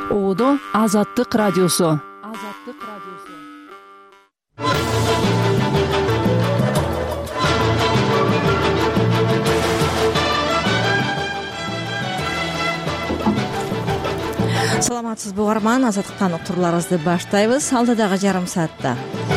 Оодо Азаттык радиосу. Саламатсызбы угарман, азаттыктан уктурууларыбызды баштайбыз. Алдыдагы жарым саатта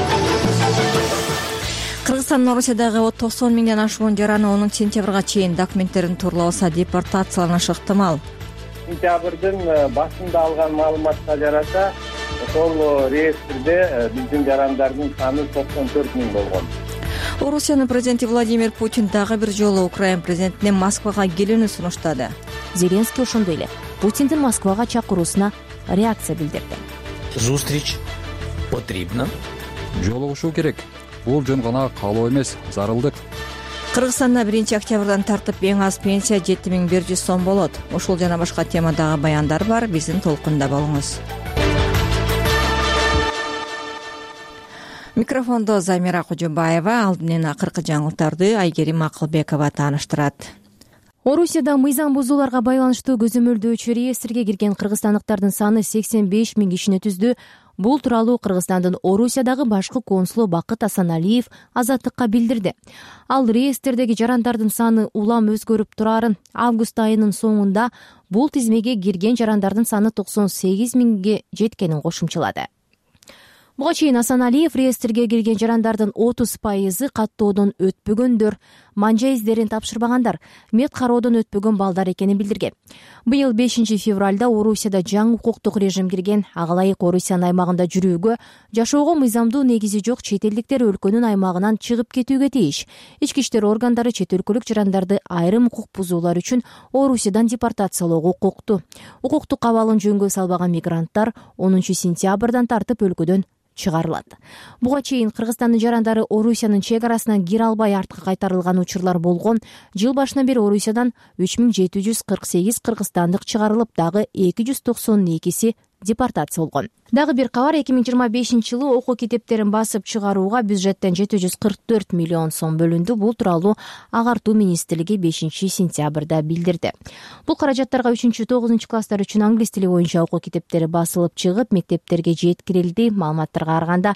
Кыргызстандын Орусиядагы 90 миңден ашуун жараны онун сентябрга чейин документтерин туураласа депортацияланышы ыктымал. Сентябрдын башында алган маалыматка жараша, ошол реестрде биздин жарандардын саны 94 миң болгон. Орусиянын президенти Владимир Путин дагы бир жолу Украина президентине Москвага келүүнү сунуштады. Зеленский ошондой эле Путиндин Москвага чакыруусуна реакция билдирди. Зустрич потребна. Жолугушуу керек. Бул жөн гана каалоо эмес, зарылдык. Кыргызстанда 1-октябрдан тартып эң аз пенсия 7100 сом болот. Ушул жана башка темадагы баяндар бар. Биздин толкунда болуңуз. Микрофондо Замира Кожобаева, алды менен акыркы жаңылыктарды Айгерим Акылбекова тааныштырат. Орусияда мыйзам бузууларга байланыштуу көзөмөлдөөчү реестрге кирген кыргызстандыктардын саны 85 миң кишини түздү. Бул тууралуу Кыргызстандын Орусиядагы башкы консулу Бакыт Асаналиев Азаттыкка билдирди. Ал реестрдеги жарандардын саны улам өзгөрүп турарын, август айынын соңунда бул тизмеге кирген жарандардын саны 98 миңге жеткенин кошумчалады. Буга чейин Асаналиев реестрге кирген жарандардын 30% каттоодон өтпөгөндөр, манжа издерин тапшырбагандар, мед кароодон өтпөгөн балдар экенин билдирген. Быйыл 5 февралда Орусияда жаңы укуктук режим кирген. Ага ылайык Орусиянын аймагында жүрүүгө, жашоого мыйзамдуу негизи жок чет элдиктер өлкөнүн аймагынан чыгып кетүүгө тийиш. Ички иштер органдары чет өлкөлүк жарандарды айрым укук бузуулар үчүн Орусиядан депортациялоого укукту. Укуктук абалын жөнгө салбаган мигранттар 10 сентябрдан тартып өлкөдөн чыгарылат. Буга чейин Кыргызстандын жарандары Орусиянын чек арасынан кире албай артка кайтарылган учурлар болгон. Жыл башынан бери Орусиядан 3748 кыргызстандык чыгарылып, дагы 292си депортация болгон. Дагы бир кабар, 2025-жылы окуу китептерин басып чыгарууга бюджеттен 744 миллион сом бөлүндү. Бул тууралуу Агартуу министрлиги 5 сентябрда билдирди. Бул каражаттарга 3-9 класстар үчүн англис тили боюнча окуу китептери басылып чыгып, мектептерге жеткирилди. Маалыматтарга караганда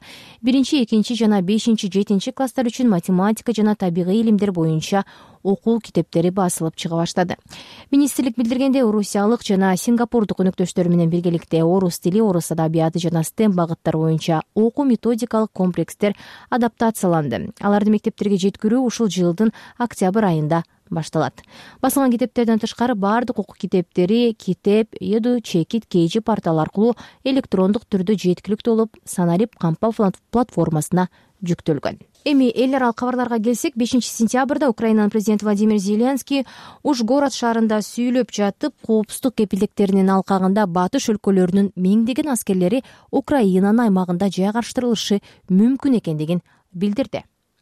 1-2 жана 5-7 класстар үчүн математика жана табигый илимдер боюнча окуу китептери басылып чыга баштады. Министрлик билдиргендей, орусиялык жана сингапурдук өнөктөштөрү менен биргеликте орус тили, орус адабияты жана STEM багыттар боюнча окуу методикалык комплекстер адаптацияланды. Аларды мектептерге жеткирүү ушул жылдын октябрь айында башталат. Басылган китептерден тышкары баардык окуу китептери Китеп, Edu, Чекит, KG портал аркылуу электрондук түрдө жеткиликтүү болуп, Санарип кампа платформасына жүктөлгөн. Эми эл аралык кабарларга келсек, 5 сентябрда Украинанын президенти Владимир Зеленский Ужгород шаарында сүйлөп жатып, коопсуздук кепилдиктеринин алкагында батыш өлкөлөрүнүн миңдеген аскерлери Украинанын аймагында жайгаштырылышы мүмкүн экендигин билдирди.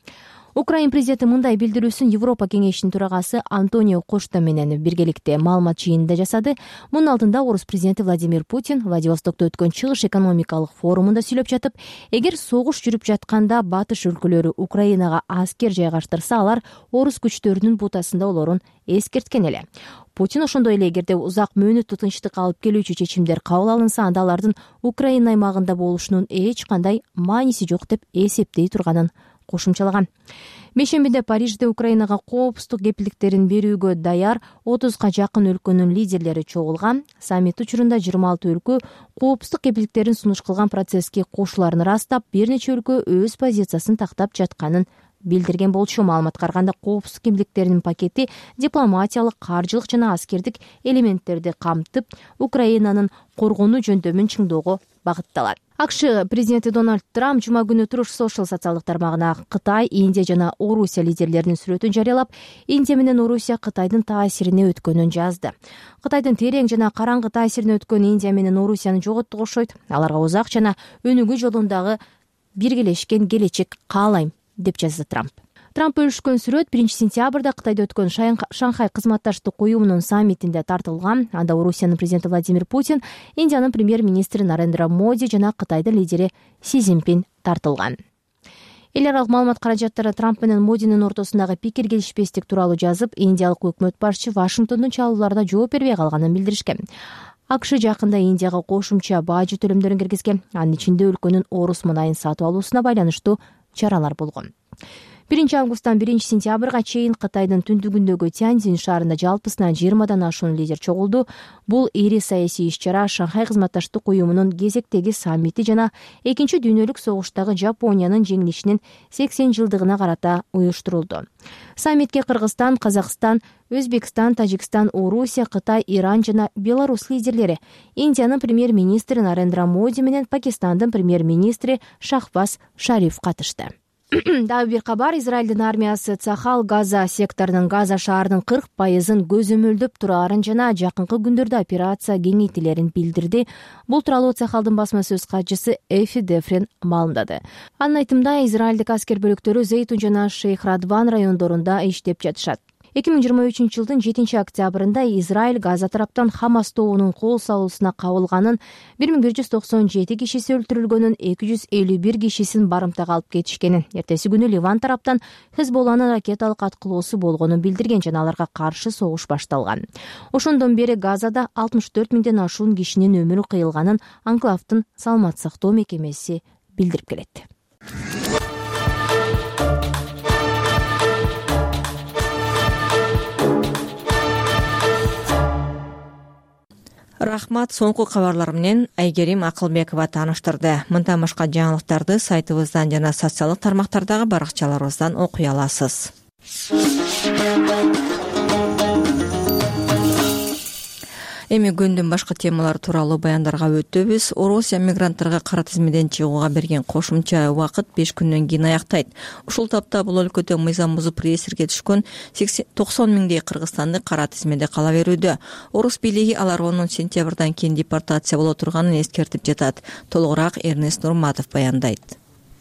Украин президенти мындай билдирүүсүн Европа кеңешинин төрагасы Антонио Кошта менен биргеликте маалымат жыйынында жасады. Мунун алдында орус президенти Владимир Путин Владивостокто өткөн чыгыш экономикалык форумунда сүйлөп жатып, эгер согуш жүрүп жатканда батыш өлкөлөрү Украинага аскер жайгаштырса, алар орус күчтөрүнүн бутасында болорун эскерткен эле. Путин ошондой эле эгерде узак мөөнөттүү тынчтык алып келүүчү чечимдер кабыл алынса, анда алардын Украина аймагында болушунун эч кандай мааниси жок деп эсептей турганын кошумчалаган. Мешембиде Парижде Украинага коопсуздук кепилдиктерин берүүгө даяр 30га жакын өлкөнүн лидерлери чогулган. Саммит учурунда 26 өлкө коопсуздук кепилдиктерин сунуш кылган процесске кошуларын ырастап, бир нече өлкө өз позициясын тактап жатканын билдирген болчу. Маалыматка караганда, коопсуздук кепилдиктеринин пакети дипломатиялык, каржылык жана аскердик элементтерди камтып, Украинанын коргонуу жөндөмүн чыңдоого багытталат. АКШ президенти Дональд Трамп жума күнү Truth Social социалдык тармагына Кытай, Индия жана Орусия лидерлеринин сүрөтүн жарыялап, Индия менен Орусия Кытайдын таасирине өткөнүн жазды. Кытайдын терең жана караңгы таасирине өткөн Индия менен Орусияны жоготтук окшойт. Аларга узак жана өнүгүү жолундагы биргелешкен келечек каалайм, деп жазды Трамп. Трамп бөлүшкөн сүрөт 1 сентябрда Кытайда өткөн Шанхай кызматташтык уюмунун саммитинде тартылган. Анда Орусиянын президенти Владимир Путин, Индиянын премьер-министри Нарендра Моди жана Кытайдын лидери Си Цзиньпин тартылган. Эл аралык маалымат каражаттары Трамп менен Модинин ортосундагы пикир келишпестик тууралуу жазып, индиялык өкмөт башчы Вашингтондун чалууларына жооп бербей калганын билдиришкен. АКШ жакында Индияга кошумча бажы төлөмдөрүн киргизген. Анын ичинде өлкөнүн орус мынайын сатып алуусуна байланыштуу чаралар болгон. 1 августтан 1 сентябрга чейин Кытайдын түндүгүндөгү Тяньцзин шаарында жалпысынан 20дан ашуун лидер чогулду. Бул ири саясий иш-чара Шанхай кызматташтык уюмунун кезектеги саммити жана Экинчи дүйнөлүк согуштагы Жапониянын жеңилишинин 80 жылдыгына карата уюштурулду. Саммитке Кыргызстан, Казакстан, Өзбекстан, Тажикстан, Орусия, Кытай, Иран жана Беларусь лидерлери, Индиянын премьер-министри Нарендра Моди менен Пакистандын премьер-министри Шахбаз Шариф катышты. Дагы бир кабар. Израилдин армиясы Цахал Газа секторунун Газа шаарынын 40% көзөмөлдөп турарын жана жакынкы күндөрдө операция кеңейтилерин билдирди. Бул тууралуу Цахалдын басма сөз катчысы Эфи Дефрен маалымдады. Анын айтымында, израилдик аскер бөлүктөрү Зейтун жана Шейх Радван райондорунда иштеп жатышат. 2023 жылдын 7 октябрында Израиль Газа тараптан Хамас тобунун кол салуусуна кабылганын, 1197 кишиси өлтүрүлгөнүн, 251 кишисин барымтага алып кетишкенин, эртеси күнү Ливан тараптан Хезболланын ракеталык аткылоосу болгонун билдирген жана аларга каршы согуш башталган. Ошондон бери Газада 64 миңден ашуун кишинин өмүрү кыйылганын Анклавдын саламат сактоо мекемеси билдирип келет. Рахмат, соңку кабарлар менен Айгерим Акылбекова тааныштырды. Мындан башка жаңылыктарды сайтыбыздан жана социалдык тармактардагы баракчаларыбыздан окуй аласыз. Эми күндүн башка темалары тууралуу баяндарга өтөбүз. Орусия мигранттарга кара тизмеден чыгууга берген кошумча убакыт 5 күндөн кийин аяктайт. Ушул тапта бул өлкөдө мыйзам бузуп реестрге түшкөн 90 миңдей кыргызстанды кара тизмеде кала берүүдө. Орус бийлиги алар 10 сентябрдан кийин депортация боло турганын эскертип жатат. Толугураак Эрнест Нурматов баяндайт.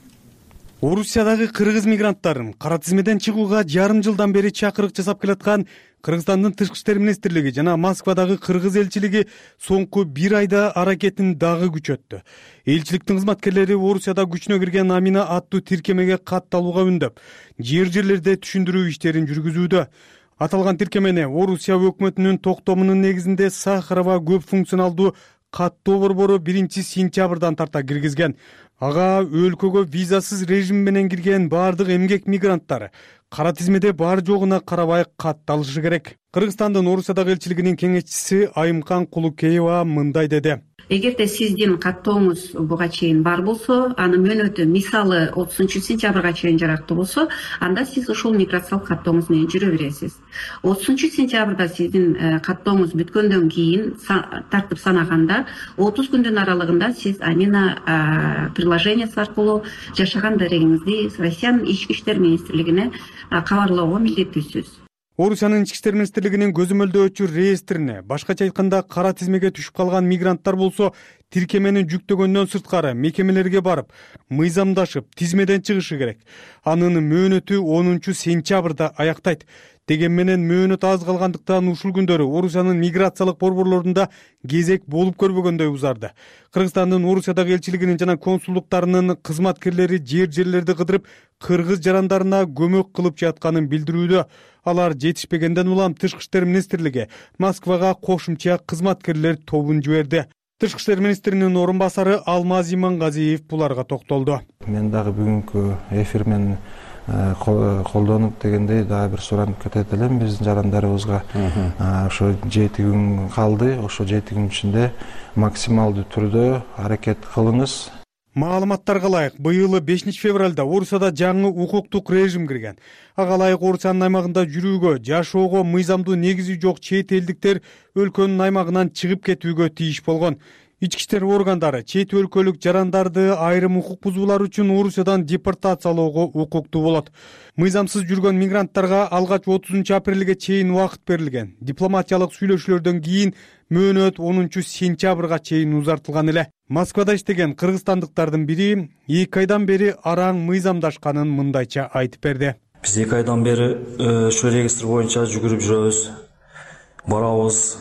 Орусиядагы кыргыз мигранттарын кара тизмеден чыгууга жарым жылдан бери чакырык жасап келаткан Кыргызстандын тышкы иштер министрлиги жана Москвадагы кыргыз элчилиги соңку 1 айда аракетин дагы күчөттү. Элчиликтин кызматкерлери Орусияда күчүнө кирген Амина аттуу тиркемеге катталууга үндөп, жерлерде түшүндүрүү иштерин жүргүзүүдө. Аталган тиркемени Орусия өкмөтүнүн токтомунун негизинде Сахарова көп функционалдуу каттоо борбору 1 сентябрдан тарта киргизген. Ага өлкөгө визасыз режим менен кирген баардык эмгек мигранттар кара тизмеде бар жогуна карабай катталышы керек. Кыргызстандын Орусиядагы элчилигинин кеңешчиси Айымкан Кулукеева мындай деди. Эгерде сиздин каттооңуз буга чейин бар болсо, анын мөөнөтү мисалы 30 сентябрга чейин жарактуу болсо, анда сиз ушул миграциялык каттооңуз менен жүрө бересиз. 30 сентябрда сиздин каттооңуз бүткөндөн кийин тартып санаганда 30 күндүн аралыгында сиз Амина приложениясы аркылуу жашаган дарегиңизди Россиянын ички иштер министрлигине кабарлоого милдеттүүсүз. Орусиянын ички иштер министрлигинин көзөмөлдөөчү реестрине, башкача айтканда кара тизмеге түшүп калган мигранттар болсо, тиркемени жүктөгөндөн сырткары мекемелерге барып, мыйзамдашып, тизмеден чыгышы керек. Анын мөөнөтү 10 сентябрда аяктайт. Деген менен мөөнөт аз калгандыктан ушул күндөрү Орусиянын миграциялык борборлорунда кезек болуп көрбөгөндөй узарды. Кыргызстандын Орусиядагы элчилигинин жана консулдуктарынын кызматкерлери жерлерди кыдырып, кыргыз жарандарына көмөк кылып жатканын билдирүүдө. Алар жетишпегенден улам Тышкы иштер министрлиги Москвага кошумча кызматкерлер тобун жиберди. Тышкы иштер министринин орун басары Алмаз Имангазиев буларга токтолду. Мен дагы бүгүнкү эфир менен колдонуп дегендей дагы бир суранып кетет элем биздин жарандарыбызга. Ошо 7 күн калды. Ошо 7 күн ичинде максималдуу түрдө аракет кылыңыз. Маалыматтарга ылайык, быйыл 5 февралда Орусияда жаңы укуктук режим кирген. Ага ылайык Орусиянын аймагында жүрүүгө, жашоого мыйзамдуу негизи жок чет элдиктер өлкөнүн аймагынан чыгып кетүүгө тийиш болгон. Ички иштер органдары чет өлкөлүк жарандарды айрым укук бузуулар үчүн Орусиядан депортациялоого укуктуу болот. Мыйзамсыз жүргөн мигранттарга алгач 30 апрелге чейин убакыт берилген. Дипломатиялык сүйлөшүүлөрдөн кийин мөөнөт 10 сентябрга чейин узартылган эле. Москвада иштеген кыргызстандыктардын бири 2 айдан бери араң мыйзамдашканын мындайча айтып берди. Биз 2 айдан бери ушу регистр боюнча жүгүрүп жүрөбүз. Барабыз.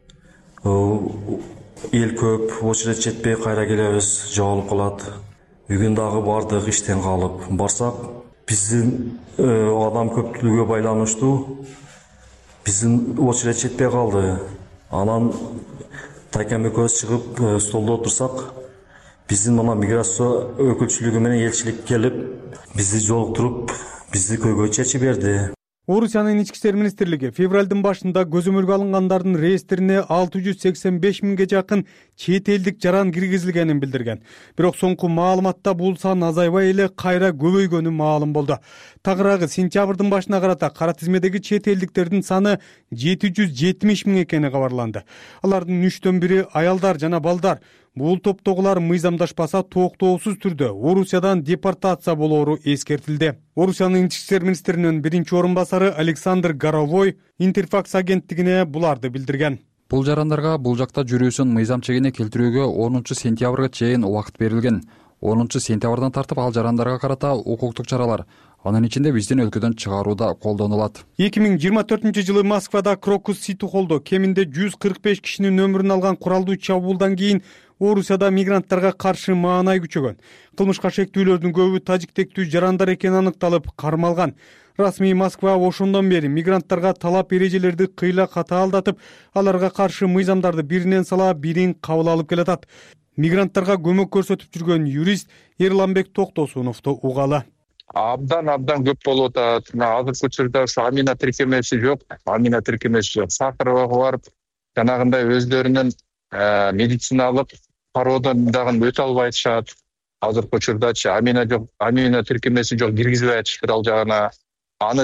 Эл көп, очередь жетпей кайра келебиз, жоголуп калат. Бүгүн дагы бардык иштен калып. Барсак, биздин адам көптүлүгүгө байланыштуу биздин очередь жетпей калды. Анан Тайкем экөөбүз чыгып столдо отурсак, биздин мына миграция өкүлчүлүгү менен элчилик келип, бизди жолуктуруп, бизди көйгөй чечип берди. Орусиянын ички иштер министрлиги февралдын башында көзөмөлгө алынгандардын реестрине 685 миңге жакын чет элдик жаран киргизилгенин билдирген. Бирок соңку маалыматта бул сан азайбай эле кайра көбөйгөнү маалым болду. Тагыраагы сентябрдын башына карата кара тизмедеги чет элдиктердин саны 770 миң экени кабарланды. Алардын 3/1 аялдар жана балдар. Бул топтогулар мыйзамдашпаса токтоосуз түрдө Орусиядан депортация болоору эскертилди. Орусиянын ички иштер министринин биринчи орун басары Александр Горовой Интерфакс агенттигине буларды билдирген. Бул жарандарга бул жакта жүрүүсүн мыйзам чегине келтирүүгө 10 сентябрга чейин убакыт берилген. 10 сентябрдан тартып ал жарандарга карата укуктук чаралар, анын ичинде биздин өлкөдөн чыгарууда колдонулат. 2024 жылы Москвада Крокус Сити холлдо кеминде 145 кишинин өмүрүн алган куралдуу чабуулдан кийин Орусияда мигранттарга каршы маанай күчөгөн. Кылмышка шектүүлөрдүн көбү тажиктектүү жарандар экени аныкталып, кармалган. Расмий Москва ошондон бери мигранттарга талап эрежелерди кыйла катаалдатып, аларга каршы мыйзамдарды биринен сала бирин кабыл алып келатат. Мигранттарга көмөк көрсөтүп жүргөн юрист Эрланбек Токтосуновду угалы. Абдан көп болуп атат. Азыркы учурда амина тиркемеси жок. Сахарова барып, жанагындай өздөрүнүн медициналык кароодон дагы өтө албай атышат. Азыркы учурдачы амина тиркемеси жок, киргизбей атышат ал жагына. Аны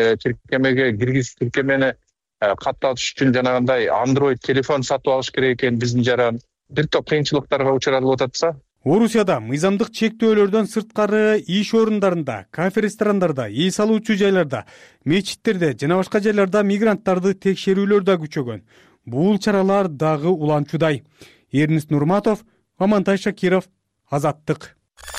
тиркемени каттатыш үчүн жанагындай Android телефон сатып алыш керек экен биздин жаран. Бир топ кыйынчылыктарга учуралып ататса. Орусияда мыйзамдык чектөөлөрдөн сырткары иш орундарында, кафе ресторандарда, эс алуучу жайларда, мечиттерде жана башка жайларда мигранттарды текшерүүлөр да күчөгөн. Бул чаралар дагы уланчудай. Эрнис Нурматов, Амантай Шакиров, Азаттык.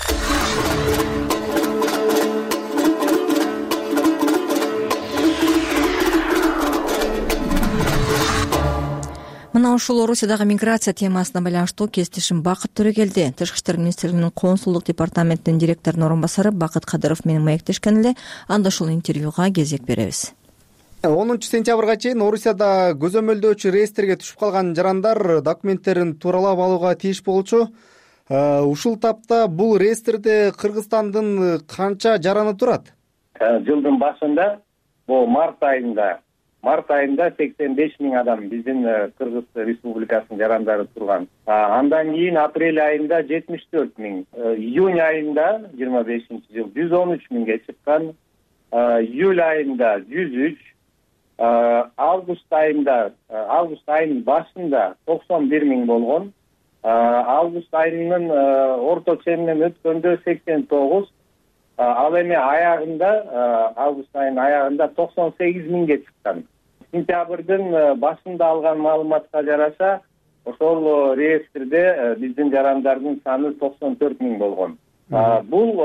Мына ушул Орусиядагы миграция темасына байланыштуу кесиптешим Бакыт Төрөгелди, Тышкы иштер министрлигинин консулдук департаментинин директорунун орун басары Бакыт Кадыров менен маектешкен эле. Анда ушул интервьюга кезек беребиз. 10 сентябрга чейин Орусияда көзөмөлдөөчү реестрге түшүп калган жарандар документтерин тууралап алууга тийиш болчу. Ушул тапта бул реестрде Кыргызстандын канча жараны турат? Жылдын башында, бул март айында 85 миң адам биздин Кыргыз Республикасынын жарандары турган. Андан кийин апрель айында 74 миң, июнь айында 25-жыл 113 миңге чыккан, июль айында 103, август айынын башында 91 миң болгон, август айынын орто ченинен өткөндө 89, ал эми август айынын аягында 98 миңге чыккан. Сентябрдын башында алган маалыматка жараша, ошол реестрде биздин жарандардын саны 94 миң болгон. Бул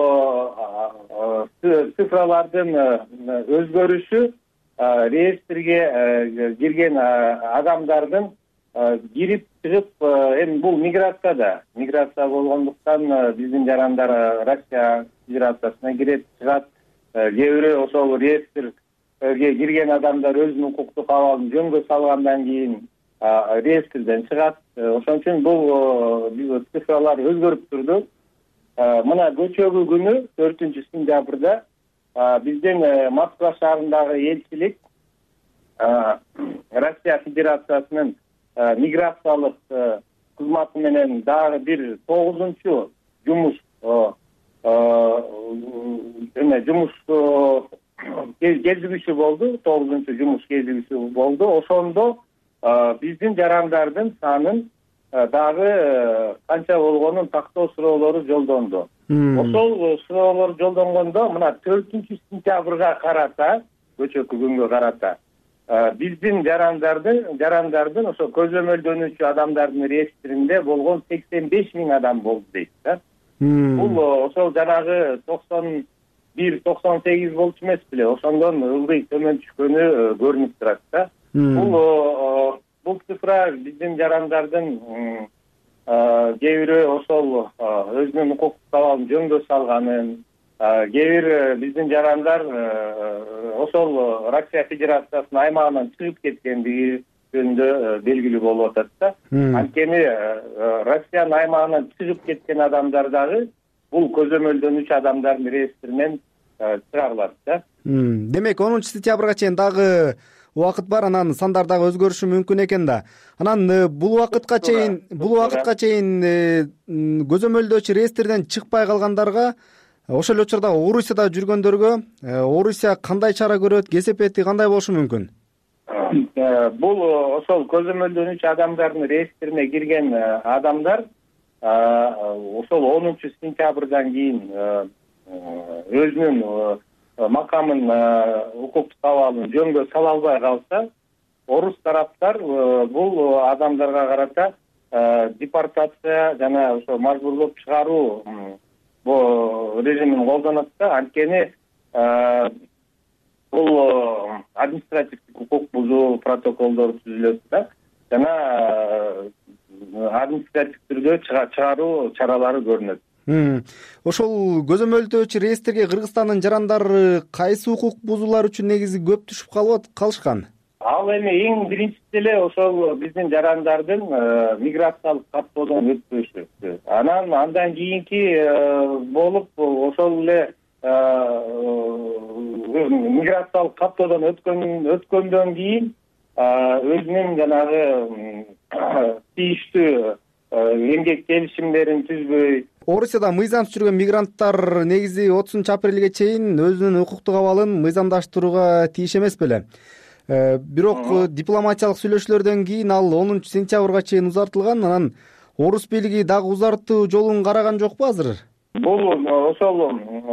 цифралардын өзгөрүшү реестрге кирген адамдардын кирип чыгып, эми бул миграция болгондуктан биздин жарандар Россия Федерациясына кирет, чыгат. Кээ бирөө ошол реестрге кирген адамдар өзүнүн укуктук абалын жөнгө салгандан кийин реестрден чыгат. Ошон үчүн бул цифралар өзгөрүп турду. Мына көчөгү күнү 4 сентябрда биздин Москва шаарындагы элчилик Россия Федерациясынын миграциялык кызматы менен дагы бир 9-чу жумуш кезигүүсү болду. 9-чу жумуш кезигүүсү болду. Ошондо биздин жарандардын санын дагы канча болгонун тактоо суроолору жолдонду. Ошол суроолор жолдонгондо мына 4 сентябрга карата, көчөкү күнгө карата биздин жарандардын ошо көзөмөлдөнүүчү адамдардын реестринде болгон 85 миң адам болду дейт да. Бул ошол жанагы 91-98 болчу эмес беле, ошондон ылдый төмөн түшкөнү көрүнүп турат да. Бул цифра биздин жарандардын кээ бирөө ошол өзүнүн укуктук абалын жөнгө салганын, кээ бир биздин жарандар ошол Россия Федерациясынын аймагынан чыгып кеткендиги, жөнүндө белгилүү болуп атат да. Анткени Россиянын аймагынан чыгып кеткен адамдар дагы бул көзөмөлдөнүүчү адамдардын реестринен чыгарылат да. Демек 10 сентябрга чейин дагы убакыт бар, анан сандар дагы өзгөрүшү мүмкүн экен да. Анан бул убакытка чейин көзөмөлдөөчү реестрден чыкпай калгандарга, ошол эле учурда Орусияда жүргөндөргө Орусия кандай чара көрөт, кесепети кандай болушу мүмкүн? Бул ошол көзөмөлдөнүүчү адамдардын реестрине кирген адамдар ошол 10 сентябрдан кийин өзүнүн макамын, укуктук абалын жөнгө сала албай калса, орус тараптар бул адамдарга карата депортация жана ошо мажбурлоп чыгаруу режимин колдонот да. Анткени бул административдик укук бузуу протоколдору түзүлөт да, жана административдик түрдө чыгаруу чаралары көрүнөт. Ошол көзөмөлдөөчү реестрге Кыргызстандын жарандары кайсы укук бузуулар үчүн негизи көп түшүп калышкан? Ал эми эң биринчиси эле ошол биздин жарандардын миграциялык каттоодон өтпөшү. Андан кийинки болуп ошол эле миграциялык каттоодон өткөндөн кийин өзүнүн жанагы тийиштүү эмгек келишимдерин түзбөй. Орусияда мыйзамсыз жүргөн мигранттар негизи 30 апрелге чейин өзүнүн укуктук абалын мыйзамдаштырууга тийиш эмес беле? Бирок дипломатиялык сүйлөшүүлөрдөн кийин ал 10 сентябрга чейин узартылган. Анан орус бийлиги дагы узартуу жолун караган жокпу азыр? Бул ошол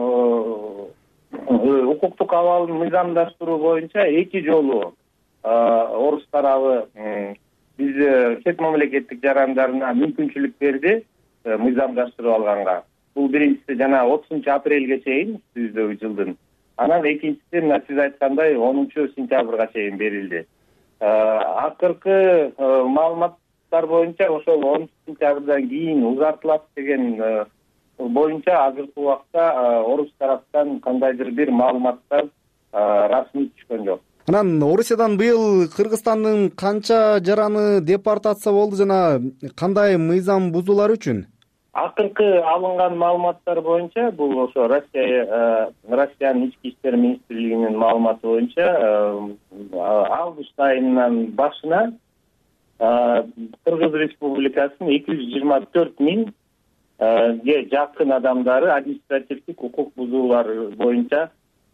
укуктук абалын мыйзамдаштыруу боюнча 2 жолу орус тарабы биз чет мамлекеттик жарандарына мүмкүнчүлүк берди мыйзамдаштырып алганга. Бул биринчиси жана 30 апрелге чейин түздөгү жылдын. Анан экинчиси мына сиз айткандай 10 сентябрга чейин берилди. Акыркы маалыматтар боюнча ошол 10 сентябрдан кийин узартылат деген боюнча азыркы убакта орус тараптан кандайдыр бир маалыматтар расмий түшкөн жок. Анан Орусиядан быйыл Кыргызстандын канча жараны депортация болду жана кандай мыйзам бузуулар үчүн? Акыркы алынган маалыматтар боюнча, бул ошо Россиянын ички иштер министрлигинин маалыматы боюнча август айынын башына Кыргыз Республикасынын 224 миңге жакын адамдары административдик укук бузуулар боюнча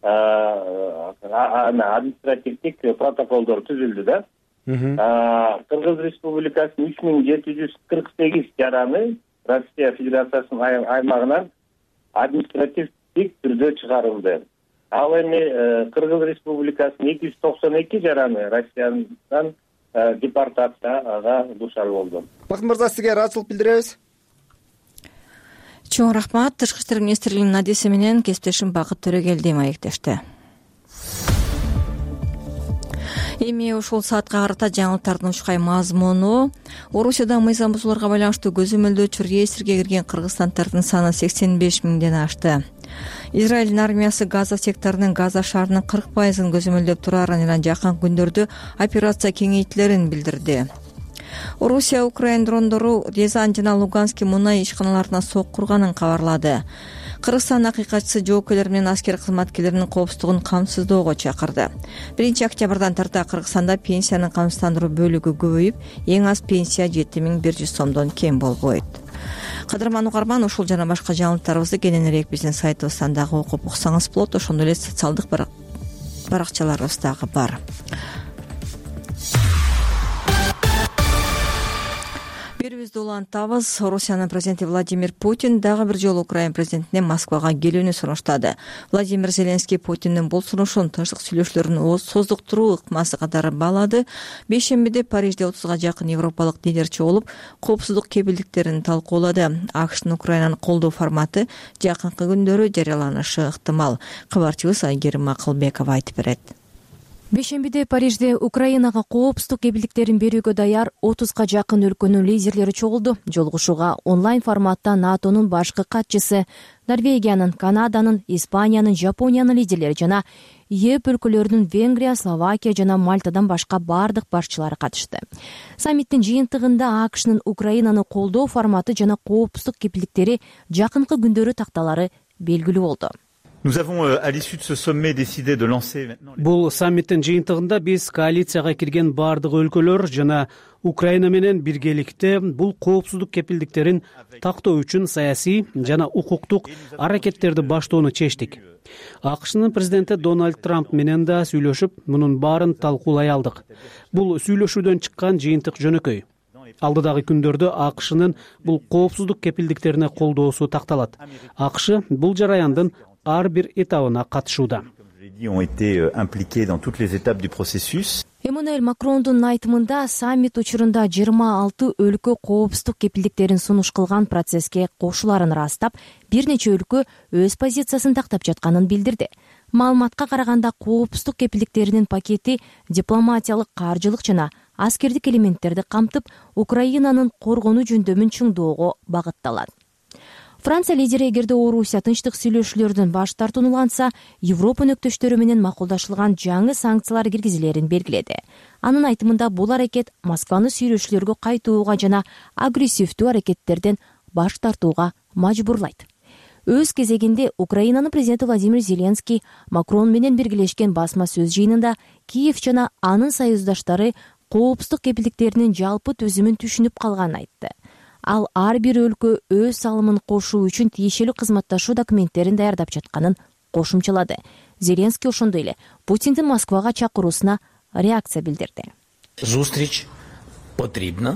административдик протоколдор түзүлдү да. Кыргыз Республикасынын 3748 жараны Россия Федерациясынын аймагынан административдик түрдө чыгарылды. Ал эми Кыргыз Республикасынын 292 жараны Россиянан депортацияга дуушар болду. Бакыт мырза, сизге ыраазычылык билдиребиз. Чоң рахмат. Тышкы иштер министрлигинин адиси менен кесиптешим Бакыт Төрөгелди маектешти. Эми ушул саатка карата жаңылыктардын учкай мазмуну: Орусияда мыйзам бузууларга байланыштуу көзөмөлдөөчү реестрге кирген кыргызстандардын саны 85 миңден ашты. Израилдин армиясы Газа секторунун Газа шаарынын 40% көзөмөлдөп турарын, анан жакын күндөрдө операция кеңейтилерин билдирди. Орусия Украина дрондору Рязань жана Луганский мунай ишканаларына соккурганын кабарлады. Кыргызстан акыйкатчысы жоокерлер менен аскер кызматкерлеринин коопсуздугун камсыздоого чакырды. 1 октябрдан тарта Кыргызстанда пенсиянын камсыздандыруу бөлүгү көбөйүп, эң аз пенсия 7100 сомдон кем болбойт. Кадырман угарман, ушул жана башка жаңылыктарыбызды кененирээк биздин сайтыбыздан дагы окуп уксаңыз болот. Ошондой эле социалдык баракчаларыбыз дагы бар. Берибизди улантабыз. Орусиянын президенти Владимир Путин дагы бир жолу Украина президентине Москвага келүүнү сунуштады. Владимир Зеленский Путиндин бул сунушун тынчтык сүйлөшүүлөрүн создуктуруу ыкмасы катары баалады. Бейшембиде Парижде 30га жакын европалык лидер чогулуп, коопсуздук кепилдиктерин талкуулады. АКШтын Украинаны колдоо форматы жакынкы күндөрү жарыяланышы ыктымал. Кабарчыбыз Айгерим Акылбекова айтып берет. Бейшембиде Парижде Украинага коопсуздук кепилдиктерин берүүгө даяр 30га жакын өлкөнүн лидерлери чогулду. Жолугушууга онлайн форматта НАТОнун башкы катчысы, Норвегиянын, Канаданын, Испаниянын, Жапониянын лидерлери жана еп өлкөлөрүнүн Венгрия, Словакия жана Мальтадан башка бардык башчылары катышты. Саммиттин жыйынтыгында АКШнын Украинаны колдоо форматы жана коопсуздук кепилдиктери жакынкы күндөрү такталары белгилүү болду. Бул саммиттин жыйынтыгында биз коалицияга кирген бардык өлкөлөр жана Украина менен биргеликте бул коопсуздук кепилдиктерин тактоо үчүн саясий жана укуктук аракеттерди баштоону чечтик. АКШнын президенти Дональд Трамп менен да сүйлөшүп, мунун баарын талкуулай алдык. Бул сүйлөшүүдөн чыккан жыйынтык жөнөкөй. Алдыдагы күндөрдө АКШнын бул коопсуздук кепилдиктерине колдоосу такталат. АКШ бул жараяндын ар бир этабына катышууда. Эммануэль Макрондун айтымында саммит учурунда 26 өлкө коопсуздук кепилдиктерин сунуш кылган процесске кошуларын ырастап, бир нече өлкө өз позициясын тактап жатканын билдирди. Маалыматка караганда коопсуздук кепилдиктеринин пакети дипломатиялык, каржылык жана аскердик элементтерди камтып, Украинанын коргонуу жөндөмүн чыңдоого багытталат. Франция лидери эгерде Орусия тынчтык сүйлөшүүлөрдөн баш тартууланса, Европа өнөктөштөрү менен макулдашылган жаңы санкциялар киргизилерин белгиледи. Анын айтымында бул аракет Москваны сүйлөшүүлөргө кайтууга жана агрессивдүү аракеттерден баш тартууга мажбурлайт. Өз кезегинде Украинанын президенти Владимир Зеленский Макрон менен биргелешкен басма сөз жыйынында Киев жана анын союздаштары коопсуздук кепилдиктеринин жалпы төзүмүн түшүнүп калганын айтты. Ал ар бир өлкө өз салымын кошуу үчүн тиешелүү кызматташуу документтерин даярдап жатканын кошумчалады. Зеленский ошондой эле Путиндин Москвага чакыруусуна реакция билдирди. Зустріч потрібна.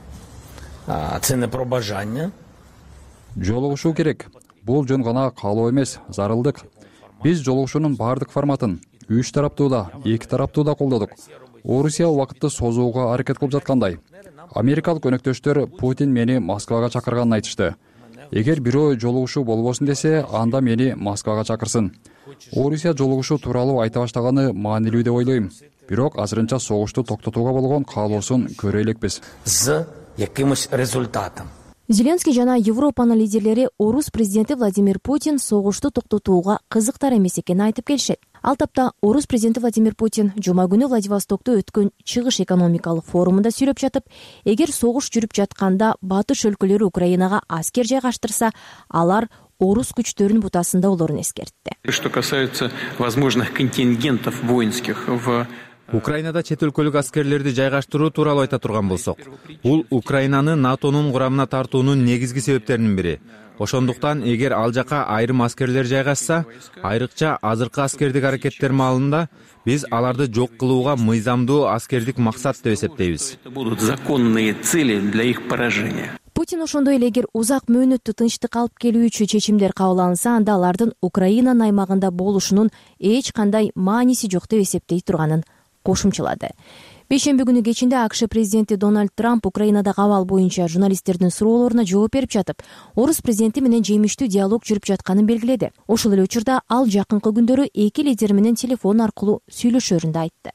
Це не про бажання. Жолугушуу керек. Бул жөн гана каалоо эмес, зарылдык. Биз жолугушуунун бардык форматын үч тараптуу да, эки тараптуу да колдодук. Орусия убакытты созууга аракет кылып жаткандай. Америкалык өнөктөштөр Путин мени Москвага чакырганын айтышты. Эгер бирөө жолугушуу болбосун десе, анда мени Москвага чакырсын. Орусия жолугушуу тууралуу айта баштаганы маанилүү деп ойлойм. Бирок азырынча согушту токтотууга болгон каалоосун көрө элекпиз. З якимось результатом. Зеленский жана Европанын лидерлери орус президенти Владимир Путин согушту токтотууга кызыктар эмес экенин айтып келишет. Ал тапта орус президенти Владимир Путин жума күнү Владивостокто өткөн чыгыш экономикалык форумунда сүйлөп жатып, эгер согуш жүрүп жатканда батыш өлкөлөрү Украинага аскер жайгаштырса, алар орус күчтөрүнүн бутасында болорун эскертти. Что касается возможных контингентов воинских в Украинада чет өлкөлүк аскерлерди жайгаштыруу тууралуу айта турган болсок, бул Украинаны НАТОнун курамына тартуунун негизги себептеринин бири. Ошондуктан эгер ал жака айрым аскерлер жайгашса, айрыкча азыркы аскердик аракеттер маалында биз аларды жок кылууга мыйзамдуу аскердик максат деп эсептейбиз. Будут законные цели для их поражения. Путин ошондой эле эгер узак мөөнөттүү тынчтык алып келүүчү чечимдер кабыл алынса, анда алардын Украинанын аймагында болушунун эч кандай мааниси жок деп эсептей турганын кошумчалады. Бейшемби күнү кечинде АКШ президенти Дональд Трамп Украинадагы абал боюнча журналисттердин суроолоруна жооп берип жатып, орус президенти менен жемиштүү диалог жүрүп жатканын белгиледи. Ошол эле учурда ал жакынкы күндөрү эки лидер менен телефон аркылуу сүйлөшөрүн да айтты.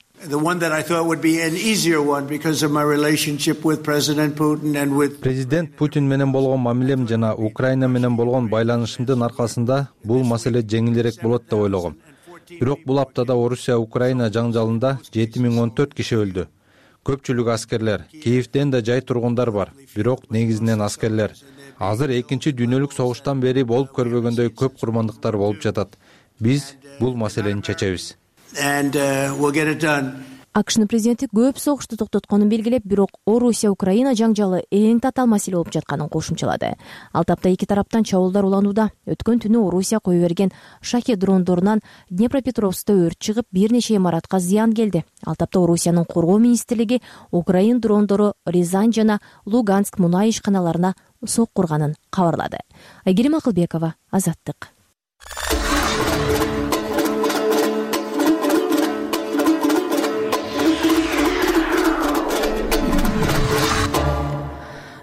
Президент Путин менен болгон мамилем жана Украина менен болгон байланышымдын аркасында бул маселе жеңилирээк болот деп ойлогом. Бирок бул аптада Орусия-Украина жаңжалында 7014 киши өлдү. Көпчүлүк аскерлер, Киевден да жай тургундар бар, бирок негизинен аскерлер. Азыр экинчи дүйнөлүк согуштан бери болуп көрбөгөндөй көп курмандыктар болуп жатат. Биз бул маселени чечебиз. АКШнын президенти көп согушту токтотконун белгилеп, бирок Орусия-Украина жаңжалы эң татаал маселе болуп жатканын кошумчалады. Ал тапта эки тараптан чабуулдар уланууда. Өткөн түнү Орусия кое берген шахет дрондорунан Днепропетровскто өрт чыгып, бир нече имаратка зыян келди. Ал тапта Орусиянын коргоо министрлиги Украин дрондору Рязань жана Луганск мунай ишканаларына соккурганын кабарлады. Айгерим Акылбекова, Азаттык.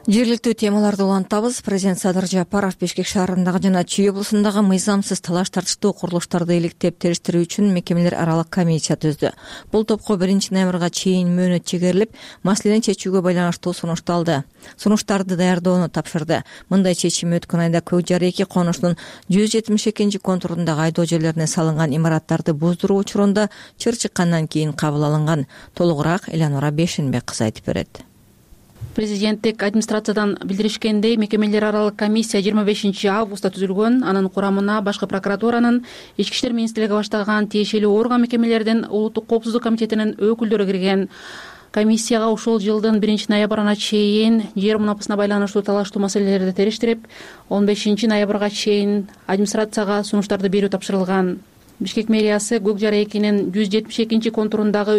Жергиликтүү темаларды улантабыз. Президент Садыр Жапаров Бишкек шаарындагы жана Чүй облусундагы мыйзамсыз талаш тартыштуу курулуштарды иликтеп териштирүү үчүн мекемелер аралык комиссия түздү. Бул топко 1 ноябрга чейин мөөнөт чегерилип, маселени чечүүгө байланыштуу сунушталды. Сунуштарды даярдоону тапшырды. Мындай чечим өткөн айда Көк Жар 2 конуштун 172 контурундагы айдоо жерлерине салынган имараттарды буздуруу учурунда чыр чыккандан кийин кабыл алынган. Толугураак Элянура Бешинбек кыз айтып берет. Президенттик администрациядан билдиришкендей, мекемелер аралык комиссия 25 августта түзүлгөн. Анын курамына башкы прокуратуранын, Ички иштер министрлиги баштаган тиешелүү орган мекемелердин Улуттук коопсуздук комитетинин өкүлдөрү кирген. Комиссияга ушул жылдын 1 ноябрына чейин жер мунапасына байланыштуу талаштуу маселелерди териштирип, 15 ноябрга чейин администрацияга сунуштарды берүү тапшырылган. Бишкек мэриясы Көк Жар 2-нин 172 контурундагы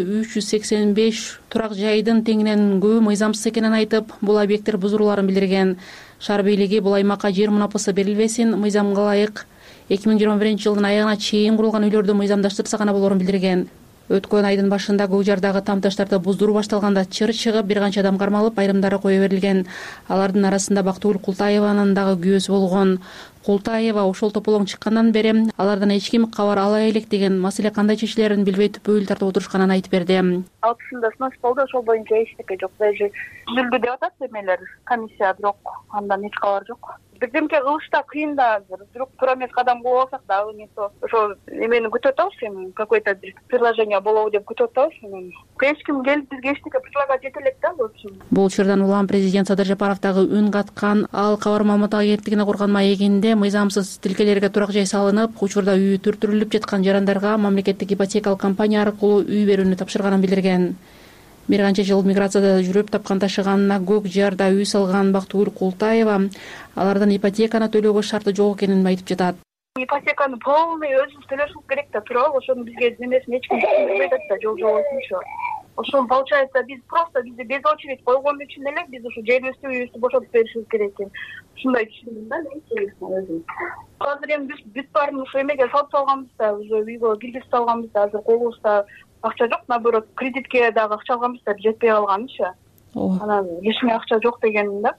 385 турак жайдын теңинен көбү мыйзамсыз экенин айтып, бул объекттер бузуруларын билдирген. Шаар бийлиги бул аймакка жер мунапасы берилбесин, мыйзамга ылайык 2021 жылдын аягына чейин курулган үйлөрдү мыйзамдаштырса гана болорун билдирген. Өткөн айдын башында Көк Жардагы тамташтарды буздуруу башталганда чыр чыгып, бир канча адам кармалып, айрымдары кое берилген. Алардын арасында Бактыгүл Култаеванын дагы күйөөсү болгон. Култаева ошол тополоң чыккандан бери алардан эч ким кабар ала элек деген, маселе кандай чечилерин билбей түпөйүл тартып отурушканын айтып берди. Алтысында сунуш болду, ошол боюнча эчтеке жок. Даже түзүлдү деп атат эмелер, комиссия, бирок андан эч кабар жок. Бирдемке кылышта кыйын да азыр. Бирок туура эмес кадам кылып алсак дагы не то. Ошол эмени күтүп атабыз эми, какой-то бир предложение болобу деп күтүп атабыз эми. Эч ким келип бизге эчтеке предлагать эте элек да, в общем. Бул учурдан улам президент Садыр Жапаров дагы үн каткан. Ал Кабар Маамат агенттигине курган маегинде мыйзамсыз тилкелерге турак жай салынып, учурда үйү түртүрүлүп жаткан жарандарга мамлекеттик ипотекалык компания аркылуу үй берүүнү тапшырганын билдирген. Бир канча жыл миграцияда жүрүп тапкан ташыганына Көк Жарда үй салган Бактыгүл Култаева алардан ипотеканы төлөөгө шарты жок экенин айтып жатат. Ипотеканы полный өзүбүз төлөшүбүз керек да, туурабы? Ошону бизге немесин эч ким түшүнбөй атат да, жол жобосунчу. Ошол получается биз просто бизди без очередь койгон үчүн эле биз ушу жерибизди, үйүбүздү бошотуп беришибиз керек экен. Ушундай түшүндүм да мен өзүм. Азыр эми биз баарын ушу эмеге салып салганбыз да, уже үйгө киргизип салганбыз да, азыр колубузда акча жок, наоборот, кредитке дагы акча алганбыз да, жетпей калганчы. Анан лишний акча жок дегеним да.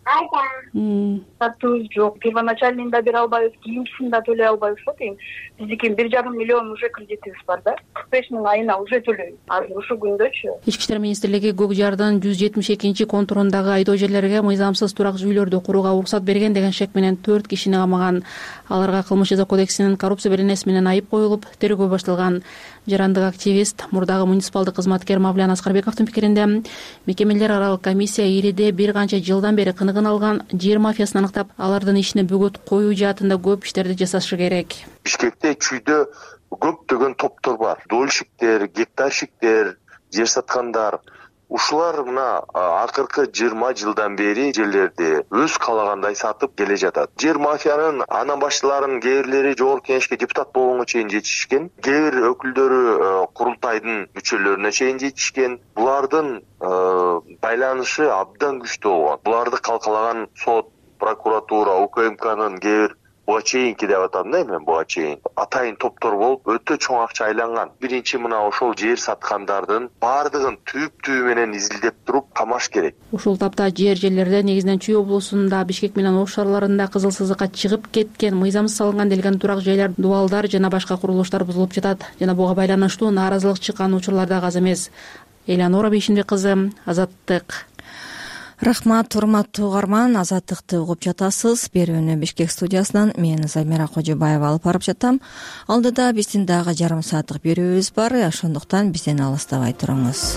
Тартуубуз жок, первоначальныйын бере албайбыз, кийинкисин да төлөй албайбыз да дейм. Биздики 1,5 миллион уже кредитибиз бар да. 45 миң айына уже төлөйбүз. Азыр ушул күндөчү. Ички иштер министрлиги Көк Жардын 172 контурундагы айдоо жерлерге мыйзамсыз турак үйлөрдү курууга уруксат берген деген шек менен 4 кишини камаган. Аларга кылмыш жаза кодексинин коррупция беренеси менен айып коюлуп, тергөө башталган. Жарандык активист, мурдагы муниципалдык кызматкер Мавлян Аскарбековдун пикиринде, мекемелер аралык комиссия ириде бир канча жылдан бери кыныгын алган жер мафиясын аныктап, алардын ишине бөгөт коюу жаатында көп иштерди жасашы керек. Бишкекте, Чүйдө көптөгөн топтор бар. Дольщиктер, гектарщиктер, жер саткандар. Ушулар мына акыркы 20 жылдан бери жерлерди өз каалагандай сатып келе жатат. Жер мафиянын анан башчыларынын кээ бирлери жогорку кеңешке депутат болгонго чейин жетишкен, кээ бир өкүлдөрү курултайдын мүчөлөрүнө чейин жетишкен. Булардын байланышы абдан күчтүү болгон. Буларды калкалаган сот, прокуратура, УКМКнын кээ бир буга чейинки деп атам да мен, буга чейин атайын топтор болуп өтө чоң акча айланган. Биринчи мына ошол жер саткандардын баардыгын түп менен изилдеп туруп камаш керек. Ушул тапта жерлерде негизинен Чүй облусунда, Бишкек менен Ош шаарларында кызыл сызыкка чыгып кеткен, мыйзамсыз салынган делген турак жайлар, дубалдар жана башка курулуштар бузулуп жатат. Жана буга байланыштуу нааразылык чыккан учурлар да аз эмес. Элянура Бешинбек кызы, Азаттык. Рахмат, урматтуу угарман, Азаттыкты угуп жатасыз. Берүүнү Бишкек студиясынан мен Замира Кожобаева алып барып жатам. Алдыда биздин дагы жарым сааттык берүүбүз бар, ошондуктан бизден алыстабай туруңуз.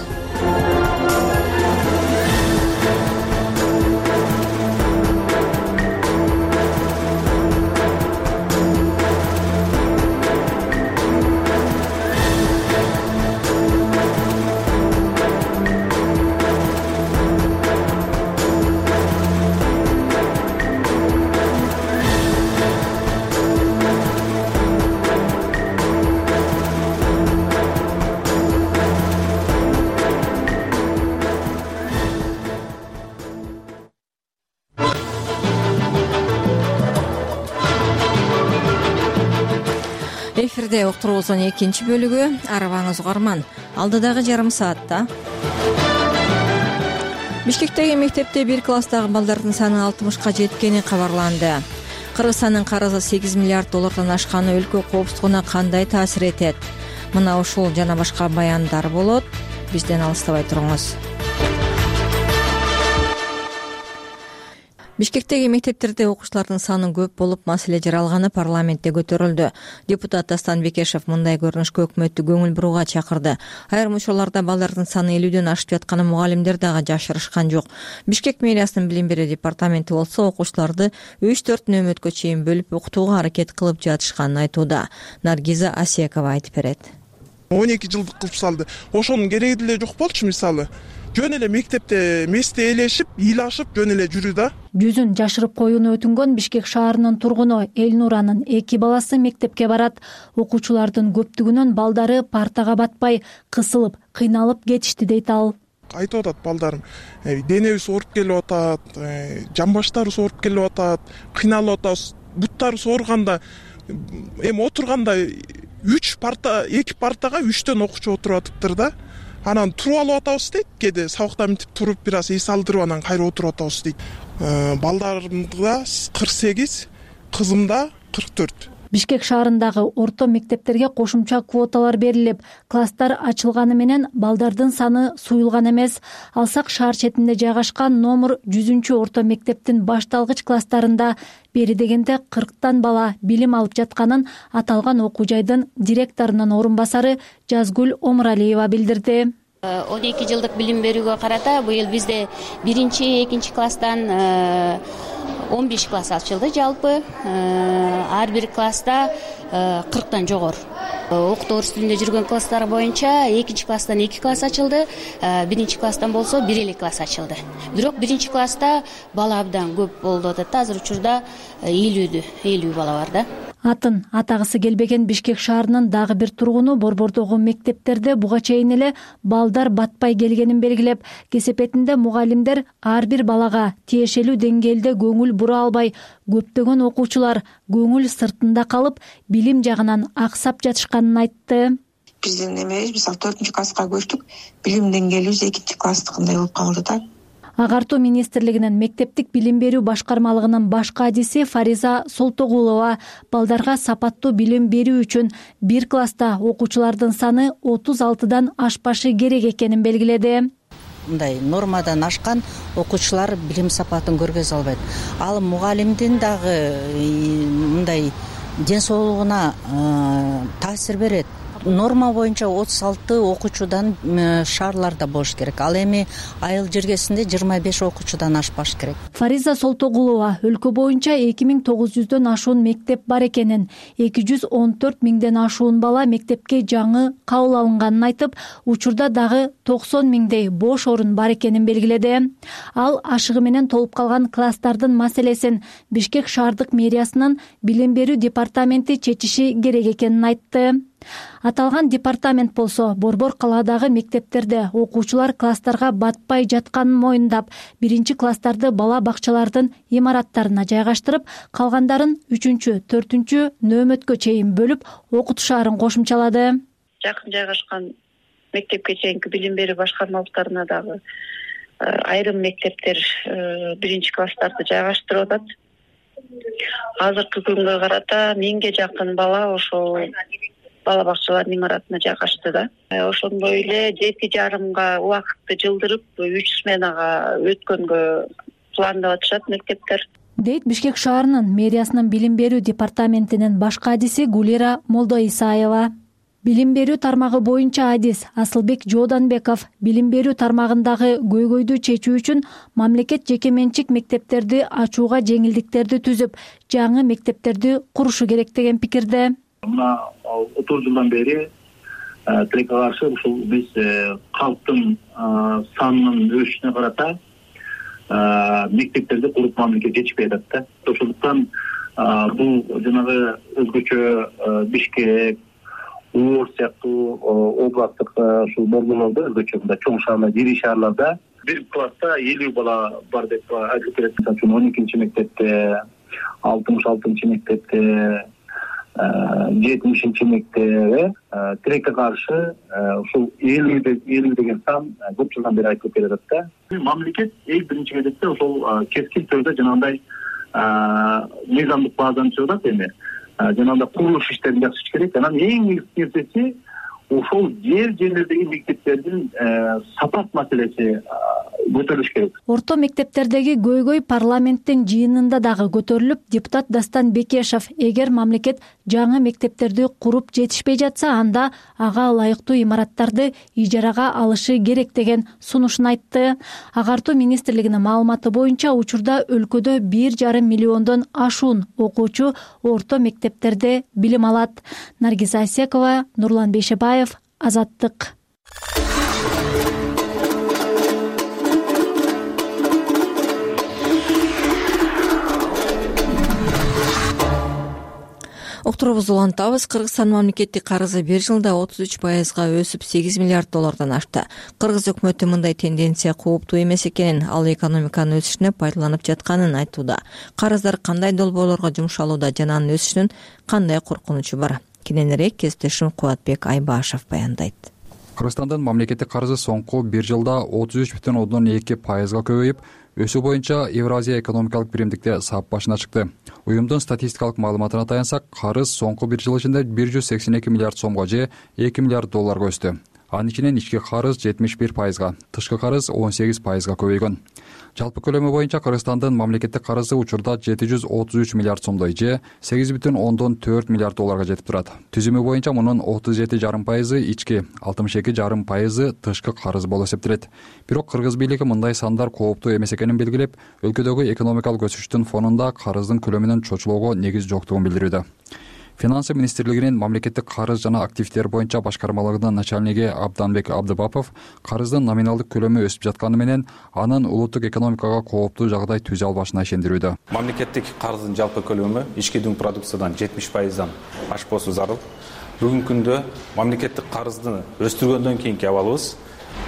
Эфирде уктуруубуздун экинчи бөлүгү. Арыбаңыз угарман. Алдыдагы жарым саатта Бишкектеги мектепте бир класстагы балдардын саны 60ка жеткени кабарланды. Кыргызстандын карызы 8 миллиард доллардан ашканы өлкө коопсуздугуна кандай таасир этет? Мына ушул жана башка баяндар болот. Бизден алыстабай туруңуз. Бишкектеги мектептерде окуучулардын саны көп болуп, маселе жаралганы парламентте көтөрүлдү. Депутат Дастан Бекешев мындай көрүнүшкө өкмөттү көңүл бурууга чакырды. Айрым учурларда балдардын саны 50дөн ашып жатканы мугалимдер дагы жашырышкан жок. Бишкек мэриясынын билим берүү департаменти болсо окуучуларды 3-4 нөмөткө чейин бөлүп окутууга аракет кылып жатышканын айтууда. Наргиза Асиекова айтып берет. 12 жылдык кылып салды. Ошонун кереги деле жок болчу мисалы. Жөн эле мектепте месте ээлешип, ыйлашып жөн эле жүрүү да. Жүзүн жашырып коюуну өтүнгөн Бишкек шаарынын тургуну Элнуранын 2 баласы мектепке барат. Окуучулардын көптүгүнөн балдары партага батпай, кысылып, кыйналып кетишти дейт ал. Айтып атат балдарым, денебиз ооруп келип атат, жамбаштарыбыз ооруп келип атат, кыйналып атабыз, буттарыбыз ооруганда, эми отурганда 2 партага 3төн окуучу отуруп атыптыр да. Анан туруп алып атабыз дейт, кээде сабактан мынтип туруп бир аз эс алдырып анан кайра отуруп атабыз дейт. Балдарымда 48, кызымда 44. Бишкек шаарындагы орто мектептерге кошумча квоталар берилип, класстар ачылганы менен балдардын саны суюлган эмес. Алсак шаар четинде жайгашкан номер 100 орто мектептин башталгыч класстарында бери дегенде 40тан бала билим алып жатканын аталган окуу жайдын директорунун орун басары Жазгүл Омуралиева билдирди. 12 жылдык билим берүүгө карата быйыл бизде 1-2 класстан 15 класс ачылды жалпы. Ар бир класста 40тан жогору. Окутуу үстүндө жүргөн класстар боюнча 2 класстан 2 класс ачылды, 1 класстан болсо 1 эле класс ачылды. Бирок 1 класста бала абдан көп болду атат. Азыр учурда 50 бала бар да. Атын атагысы келбеген Бишкек шаарынын дагы бир тургуну борбордогу мектептерде буга чейин эле балдар батпай келгенин белгилеп, кесепетинде мугалимдер ар бир балага тиешелүү деңгээлде көңүл бура албай, көптөгөн окуучулар көңүл сыртында калып, билим жагынан аксап жатышканын айтты. Биздин немебиз мисалы 4-класска көчтүк, билим деңгээлибиз 2-класстыкындай болуп калды да. Агартуу министрлигинин мектептик билим берүү башкармалыгынын баш кадиси Фариза Солтогулова балдарга сапаттуу билим берүү үчүн бир класста окуучулардын саны 36дан ашпашы керек экенин белгиледи. Мындай нормадан ашкан окуучулар билим сапатын көргөзө албайт. Ал мугалимдин дагы мындай ден соолугуна таасир берет. Норма боюнча 36 окуучудан шаарларда болуш керек. Ал эми айыл жергесинде 25 окуучудан ашпаш керек. Фариза Солтогулова өлкө боюнча 2900дөн ашуун мектеп бар экенин, 214 миңден ашуун бала мектепке жаңы кабыл алынганын айтып, учурда дагы 90 миңдей бош орун бар экенин белгиледи. Ал ашыгы менен толуп калган класстардын маселесин Бишкек шаардык мэриясынын билим берүү департаменти чечиши керек экенин айтты. Аталган департамент болсо борбор калаадагы мектептерде окуучулар класстарга батпай жатканын моюндап, 1-класстарды бала бакчалардын имараттарына жайгаштырып, калгандарын 3-4 нөөмөткө чейин бөлүп окутушаарын кошумчалады. Жакын жайгашкан мектепке чейинки билим берүү башкармалыктарына дагы айрым мектептер 1-класстарды жайгаштырып атат. Азыркы күнгө карата 1000ге жакын бала ошол бала бакчалардын имаратына жайгашты да. Ошондой эле 7,5 убакытты жылдырып 3 сменага өткөнгө пландап атышат мектептер. Дейт Бишкек шаарынын мэриясынын билим берүү департаментинин баш кадиси Гулира Молдоисаева. Билим берүү тармагы боюнча адис Асылбек Жооданбеков билим берүү тармагындагы көйгөйдү чечүү үчүн мамлекет жекеменчик мектептерди ачууга жеңилдиктерди түзүп, жаңы мектептерди курушу керек деген пикирде. Мына 30 жылдан бери тилекке каршы ушул биз калктын санынын өсүшүнө карата мектептерди куруп мамлекет жетишпей атат да. Ошондуктан бул жанагы өзгөчө Бишкек, Орус сыяктуу областтык ушул борборлордо өзгөчө мындай чоң шаарлар, ири шаарларда бир класста 50 бала бар деп айтылып келет. Мисалы үчүн 12-мектепте, 66-мектепте жетимишинчи мектеби тилекке каршы ушул 50 деген сан көп жылдан бери айтылып келе жатат да. Мамлекет эң биринчи кезекте ошол кескин түрдө жанагындай мыйзамдык базаны чыгып атат эми. Жанагындай курулуш иштерин жакшыртыш керек. Анан эң негизги нерсеси ошол жерлердеги мектептердин сапат маселеси көтөрүлүш керек. Орто мектептердеги көйгөй парламенттин жыйынында дагы көтөрүлүп, депутат Дастан Бекешев эгер мамлекет жаңы мектептерди куруп жетишпей жатса, анда ага ылайыктуу имараттарды ижарага алышы керек деген сунушун айтты. Агартуу министрлигинин маалыматы боюнча учурда өлкөдө 1,5 миллиондон ашуун окуучу орто мектептерде билим алат. Наргиз Айсекова, Нурлан Бейшебаев, Азаттык. Уктуруубузду улантабыз. Кыргызстан мамлекеттик карызы бир жылда 33%га өсүп $8 миллиард ашты. Кыргыз өкмөтү мындай тенденция кооптуу эмес экенин, ал экономиканын өсүшүнө пайдаланып жатканын айтууда. Карыздар кандай долбоорлорго жумшалууда жана анын өсүшүнүн кандай коркунучу бар? Кененирээк кесиптешим Кубатбек Айбашев баяндайт. Кыргызстандын мамлекеттик карызы соңку бир жылда 33,2%га көбөйүп, өсүү боюнча Евразия экономикалык биримдикте сап башына чыкты. Уюмдун статистикалык маалыматына таянсак, карыз соңку бир жыл ичинде 182 миллиард сомго же $2 миллиард өстү. Анын ичинен ички карыз 71%га, тышкы карыз 18%га көбөйгөн. Жалпы көлөмү боюнча Кыргызстандын мамлекеттик карызы учурда 733 миллиард сомдой же $8,4 миллиард жетип турат. Түзүмү боюнча мунун 37,5% ички, 62,5% тышкы карыз болуп эсептелет. Бирок кыргыз бийлиги мындай сандар кооптуу эмес экенин белгилеп, өлкөдөгү экономикалык өсүштүн фонунда карыздын көлөмүнүн чочулоого негиз жоктугун билдирүүдө. Финансы министрлигинин мамлекеттик карыз жана активдер боюнча башкармалыгынын начальниги Абданбек Абдыбапов карыздын номиналдык көлөмү өсүп жатканы менен анын улуттук экономикага кооптуу жагдай түзө албашына ишендирүүдө. Мамлекеттик карыздын жалпы көлөмү ички дүң продукциядан 70%дан ашпосу зарыл. Бүгүнкү күндө мамлекеттик карызды өстүргөндөн кийинки абалыбыз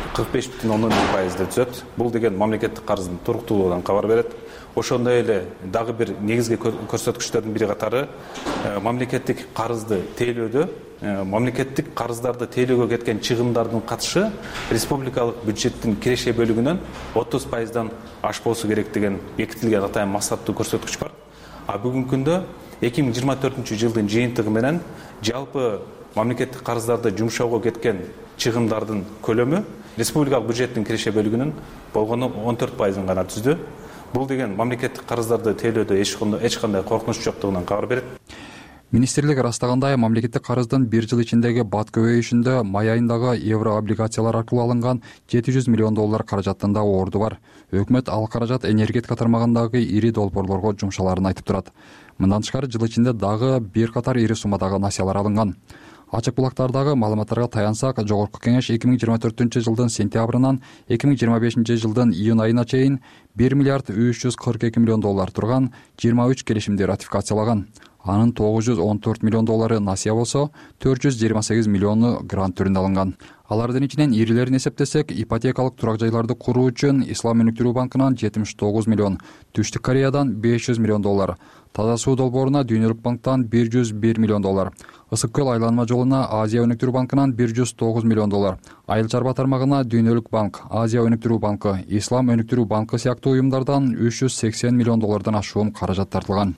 45,1% түзөт. Бул деген мамлекеттик карыздын туруктуулугунан кабар берет. Ошондой эле дагы бир негизги көрсөткүчтөрдүн бири катары мамлекеттик карызды тейлөөдө, мамлекеттик карыздарды тейлөөгө кеткен чыгымдардын катышы республикалык бюджеттин киреше бөлүгүнөн 30%дан ашпосу керек деген бекитилген атайын максаттуу көрсөткүч бар. Бүгүнкү күндө 2024-жылдын жыйынтыгы менен жалпы мамлекеттик карыздарды жумшоого кеткен чыгымдардын көлөмү республикалык бюджеттин киреше бөлүгүнүн болгону 14%ын гана түздү. Бул деген мамлекеттик карыздарды тейлөөдө эч кандай коркунуч жоктугунан кабар берет. Министрлик ырастагандай, мамлекеттик карыздын бир жыл ичиндеги бат көбөйүшүндө май айындагы евро облигациялар аркылуу алынган $700 миллион каражаттын да орду бар. Өкмөт ал каражат энергетика тармагындагы ири долбоорлорго жумшаларын айтып турат. Мындан тышкары жыл ичинде дагы бир катар ири суммадагы насыялар алынган. Ачык булактардагы маалыматтарга таянсак, Жогорку Кеңеш 2024-жылдын сентябрынан 2025-жылдын июнь айына чейин $1 миллиард $342 миллион турган 23 келишимди ратификациялаган. Анын $914 миллион насыя болсо, 428 миллиону грант түрүндө алынган. Алардын ичинен ирилерин эсептесек, ипотекалык турак жайларды куруу үчүн Ислам өнүктүрүү банкынан 79 миллион, Түштүк Кореядан $500 миллион, Таза суу долбооруна Дүйнөлүк банктан $101 миллион, Ысык көл айланма жолуна Азия өнүктүрүү банкынан $109 миллион, Айыл чарба тармагына Дүйнөлүк банк, Азия өнүктүрүү банкы, Ислам өнүктүрүү банкы сыяктуу уюмдардан $380 миллион ашуун каражат тартылган.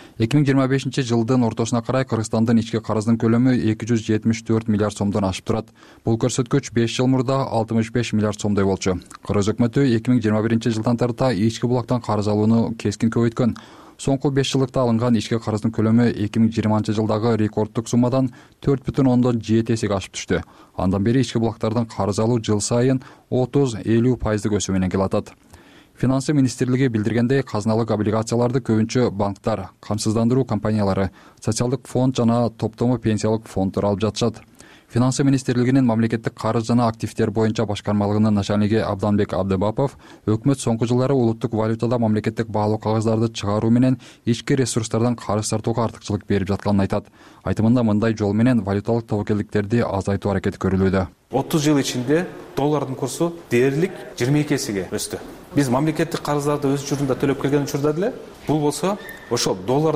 2025-жылдын ортосуна карай Кыргызстандын ички карыздын көлөмү 274 миллиард сомдон ашып турат. Бул көрсөткүч 5 жыл мурда 65 миллиард сомдой болчу. Кыргыз өкмөтү 2021-жылдан тарта ички булактан карыз алууну кескин көбөйткөн. Соңку 5 жылдыкта алынган ички карыздын көлөмү 2020-жылдагы рекорддук суммадан 4,7 эсеге ашып түштү. Андан бери ички булактардан карыз алуу жыл сайын 30-50% өсүү менен келатат. Финансы министрлиги билдиргендей, казыналык облигацияларды көбүнчө банктар, камсыздандыруу компаниялары, социалдык фонд жана топтому пенсиялык фонддор алып жатышат. Финансы министрлигинин мамлекеттик карыз жана активдер боюнча башкармалыгынын начальниги Абданбек Абдыбапов өкмөт соңку жылдары улуттук валютада мамлекеттик баалуу кагаздарды чыгаруу менен ички ресурстардан карыз тартууга артыкчылык берип жатканын айтат. Айтымында мындай жол менен валюталык тобокелдиктерди азайтуу аракети көрүлүүдө. 30 жыл ичинде доллардын курсу дээрлик 22 эсеге өстү. Биз мамлекеттик карыздарды өз учурунда төлөп келген учурда деле бул болсо ошол доллардын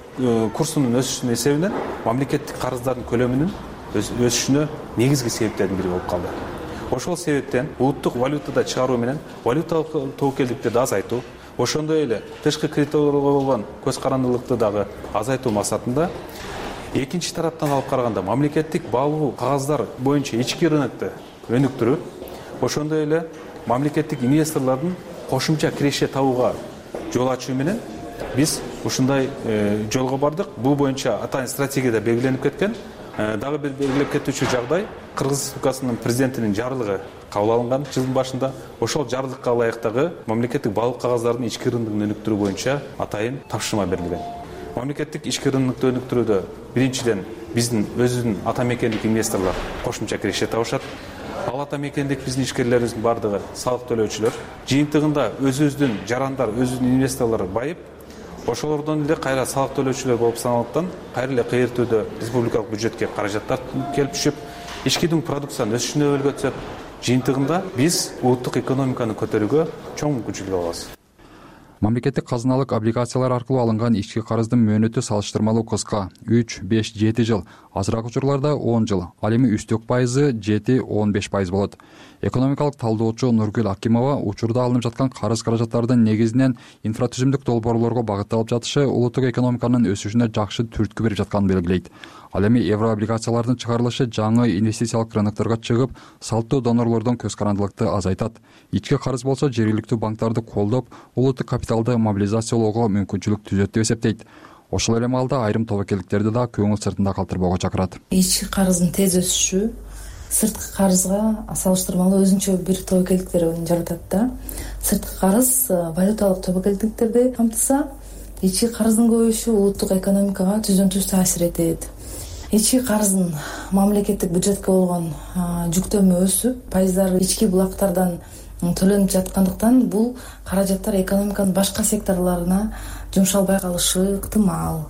курсунун өсүшүнүн эсебинен мамлекеттик карыздардын көлөмүнүн өсүшүнө негизги себептердин бири болуп калды. Ошол себептен улуттук валютада чыгаруу менен валюталык тобокелдикти азайтуу, ошондой эле тышкы кредиторго болгон көз карандылыкты дагы азайтуу максатында экинчи тараптан алып караганда мамлекеттик баалуу кагаздар боюнча ички рынокто өнүктүрүү, ошондой эле мамлекеттик инвесторлордун кошумча киреше табууга жол ачуу менен биз ушундай жолго бардык. Бул боюнча атайын стратегияда белгиленип кеткен. Дагы бир белгилеп кетүүчү жагдай Кыргыз Республикасынын президентинин жарлыгы кабыл алынган жылдын башында. Ошол жарлыкка ылайык дагы мамлекеттик баалуу кагаздардын ички рыногун өнүктүрүү боюнча атайын тапшырма берилген. Мамлекеттик ички рынокто өнүктүрүүдө биринчиден биздин өзүбүздүн ата мекендик инвесторлор кошумча киреше табышат. Ал ата мекендик биздин ишкерлерибиздин бардыгы салык төлөөчүлөр. Жыйынтыгында өзүбүздүн жарандар, өзүбүздүн инвесторлор байып, ошолордон эле кайра салык төлөөчүлөр болуп саналаттан кайра эле кыйыртүүдө республикалык бюджетке каражаттар келип түшүп, ички дүң продукциянын өсүшүнө өлгө түсөт. Жыйынтыгында биз улуттук экономиканы көтөрүүгө чоң мүмкүнчүлүк алабыз. Мамлекеттик казыналык облигациялар аркылуу алынган ички карыздын мөөнөтү салыштырмалуу кыска 3-5-7 жыл, азыраак учурларда 10 жыл, ал эми үстөк пайызы 7-15% болот. Экономикалык талдоочу Нургүл Акимова учурда алынып жаткан карыз каражаттардын негизинен инфратүзүмдүк долбоорлорго багытталып жатышы улуттук экономиканын өсүшүнө жакшы түрткү берип жатканын белгилейт. Ал эми евро облигациялардын чыгарылышы жаңы инвестициялык рынокторго чыгып, салттуу донорлордон көз карандылыкты азайтат. Ички карыз болсо жергиликтүү банктарды колдоп, улуттук капиталды мобилизациялоого мүмкүнчүлүк түзөт деп эсептейт. Ошол эле маалда айрым тобокелдиктерди да көңүл сыртында калтырбоого чакырат. Ички карыздын тез өсүшү сырткы карызга салыштырмалуу өзүнчө бир тобокелдиктерин жаратат да. Сырткы карыз валюталык тобокелдиктерди камтыса, ички карыздын көбөйүшү улуттук экономикага түздөн түз таасир этет. Ички карыздын мамлекеттик бюджетке болгон жүктөмө өсүп, пайыздары ички булактардан төлөнүп жаткандыктан бул каражаттар экономиканын башка секторлоруна жумшалбай калышы ыктымал.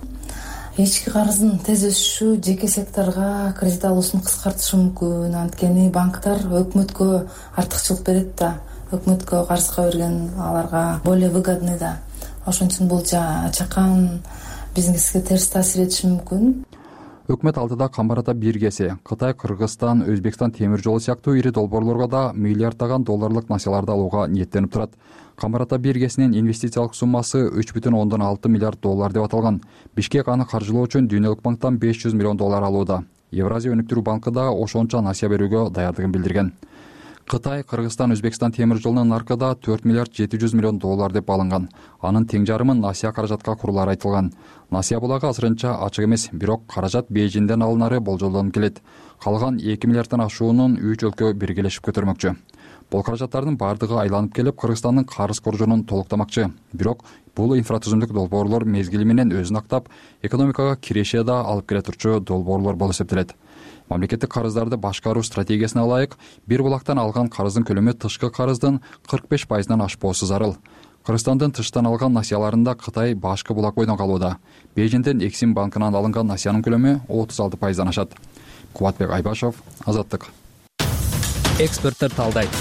Ички карыздын тез өсүшү жеке секторго кредит алуусун кыскартышы мүмкүн. Анткени банктар өкмөткө артыкчылык берет да. Өкмөткө карызга берген аларга более выгодный да. Ошон үчүн бул чакан бизнеске терс таасир этиши мүмкүн. Өкмөт алдыда камбарата биргеси, Кытай, Кыргызстан, Өзбекстан темир жолу сыяктуу ири долбоорлорго да миллиарддаган долларлык насыяларды алууга ниеттенип турат. Камбарата биргесинин инвестициялык суммасы 3,6 миллиард доллар деп аталган. Бишкек аны каржылоо үчүн Дүйнөлүк банктан 500 миллион доллар алууда. Евразия өнүктүрүү банкы да ошончо насыя берүүгө даярдыгын билдирген. Кытай, Кыргызстан, Өзбекстан темир жолунун наркыда 4 миллиард 700 миллион доллар деп алынган. Анын тең жарымын насыя каражатка курулары айтылган. Насыя булагы азырынча ачык эмес, бирок каражат Бейжиңден алынары болжолдонуп келет. Калган 2 миллиарддан ашуунун 3 өлкө биргелешип көтөрмөкчү. Бул каражаттардын бардыгы айланып келип, Кыргызстандын карыз коржунун толуктамакчы. Бирок бул инфратүзүмдүк долбоорлор мезгили менен өзүн актап, экономикага киреше да алып келе турчу долбоорлор болуп эсептелет. Мамлекеттик карыздарды башкаруу стратегиясына ылайык, бир булактан алган карыздын көлөмү тышкы карыздын 45%-дан ашпоосу зарыл. Кыргызстандын тыштан алган насыяларында Кытай башкы булак бойдон калууда. Бейжиңден Эксим банкынан алынган насыянын көлөмү 36%-дан ашат. Кубатбек Айбашов, Азаттык. Эксперттер талдайт.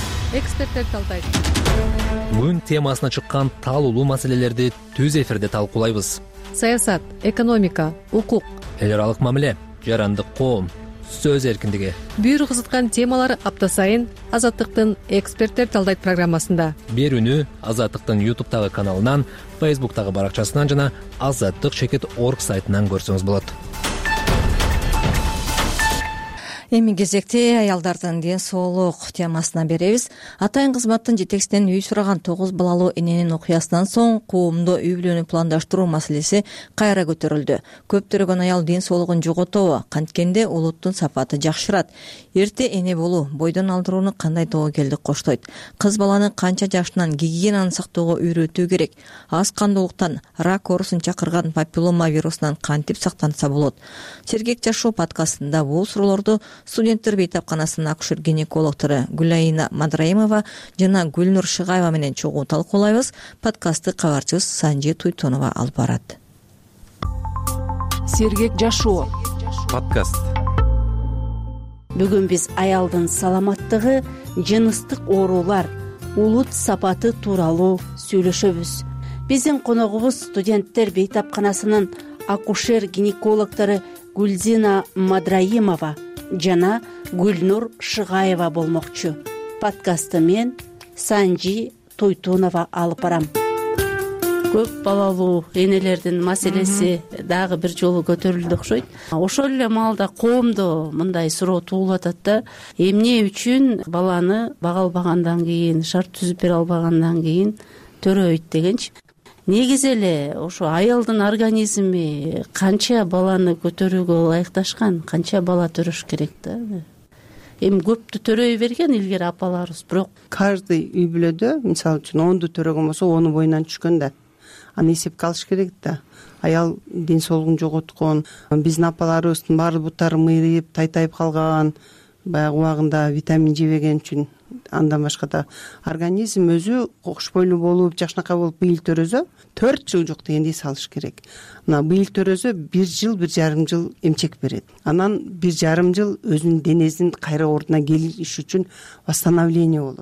Күн темасына чыккан таалуулуу маселелерди түз эфирде талкуулайбыз. Саясат, экономика, укук, эл аралык мамиле, жарандык коом, сөз эркиндиги. Бүйүр кызыткан темалар апта сайын Азаттыктын эксперттер талдайт программасында. Берүүнү Азаттыктын YouTube'тагы каналынан, Facebook'тагы баракчасынан жана azattik.org сайтынан көрсөңүз болот. Эми кезекте аялдардын ден соолук темасына беребиз. Атайын кызматтын жетекчисинен үй сураган 9 балалуу эненин окуясынан соң коомдо үй бүлөнү пландаштыруу маселеси кайра көтөрүлдү. Көптөгөн аял ден соолугун жоготобу, канткенде улуттун сапаты жакшырат. Эрте эне болуу бойдон алдырууну кандай тобокелдик коштойт? Кыз баланы канча жашынан гигиенаны сактоого үйрөтүү керек? Аз кандуулуктан, рак оорусун чакырган папиллома вирусунан кантип сактанса болот? Сергек жашоо подкастында бул суроолорду студенттер бейтапканасынын акушер-гинекологтору Гүлайна Мадраимова жана Гүлнур Шыгаева менен чогуу талкуулайбыз. Подкастты кабарчыбыз Санжи Туйтонова алып барат. Сергек жашоо подкаст. Бүгүн биз аялдын саламаттыгы, жыныстык оорулар, улут сапаты тууралуу сүйлөшөбүз. Биздин коногубуз студенттер бейтапканасынын акушер гинекологдору Гүлзина Мадраимова жана Гүлнур Шыгаева болмокчу. Подкастты мен Санжи Тойтунова алып барам. Көп балалуу энелердин маселеси дагы бир жолу көтөрүлдү окшойт. Ошол эле маалда коомдо мындай суроо туулуп атат да, эмне үчүн баланы бага албагандан кийин, шарт түзүп бере албагандан кийин төрөйт дегенчи. Негизи эле ошо аялдын организми канча баланы көтөрүүгө ылайыкташкан, канча бала төрөш керек да. Эми көптү төрөй берген илгери апаларыбыз, бирок каждый үй бүлөдө мисалы үчүн 10ду төрөгөн болсо 10 боюнан түшкөн да. Аны эсепке алыш керек да. Аял ден соолугун жоготкон, биздин апаларыбыздын баары буттары мыйрыйып, тайтайып калган, баягы убагында витамин жебеген үчүн, андан башка да организм өзү кош бойлуу болуп, жакшынакай болуп быйыл төрөзө 4 жыл жок дегендей салыш керек. Мына быйыл төрөзө 1 жыл, 1,5 жыл эмчек берет. Анан 1,5 жыл өзүнүн денесин кайра ордуна келиш үчүн восстановление болот.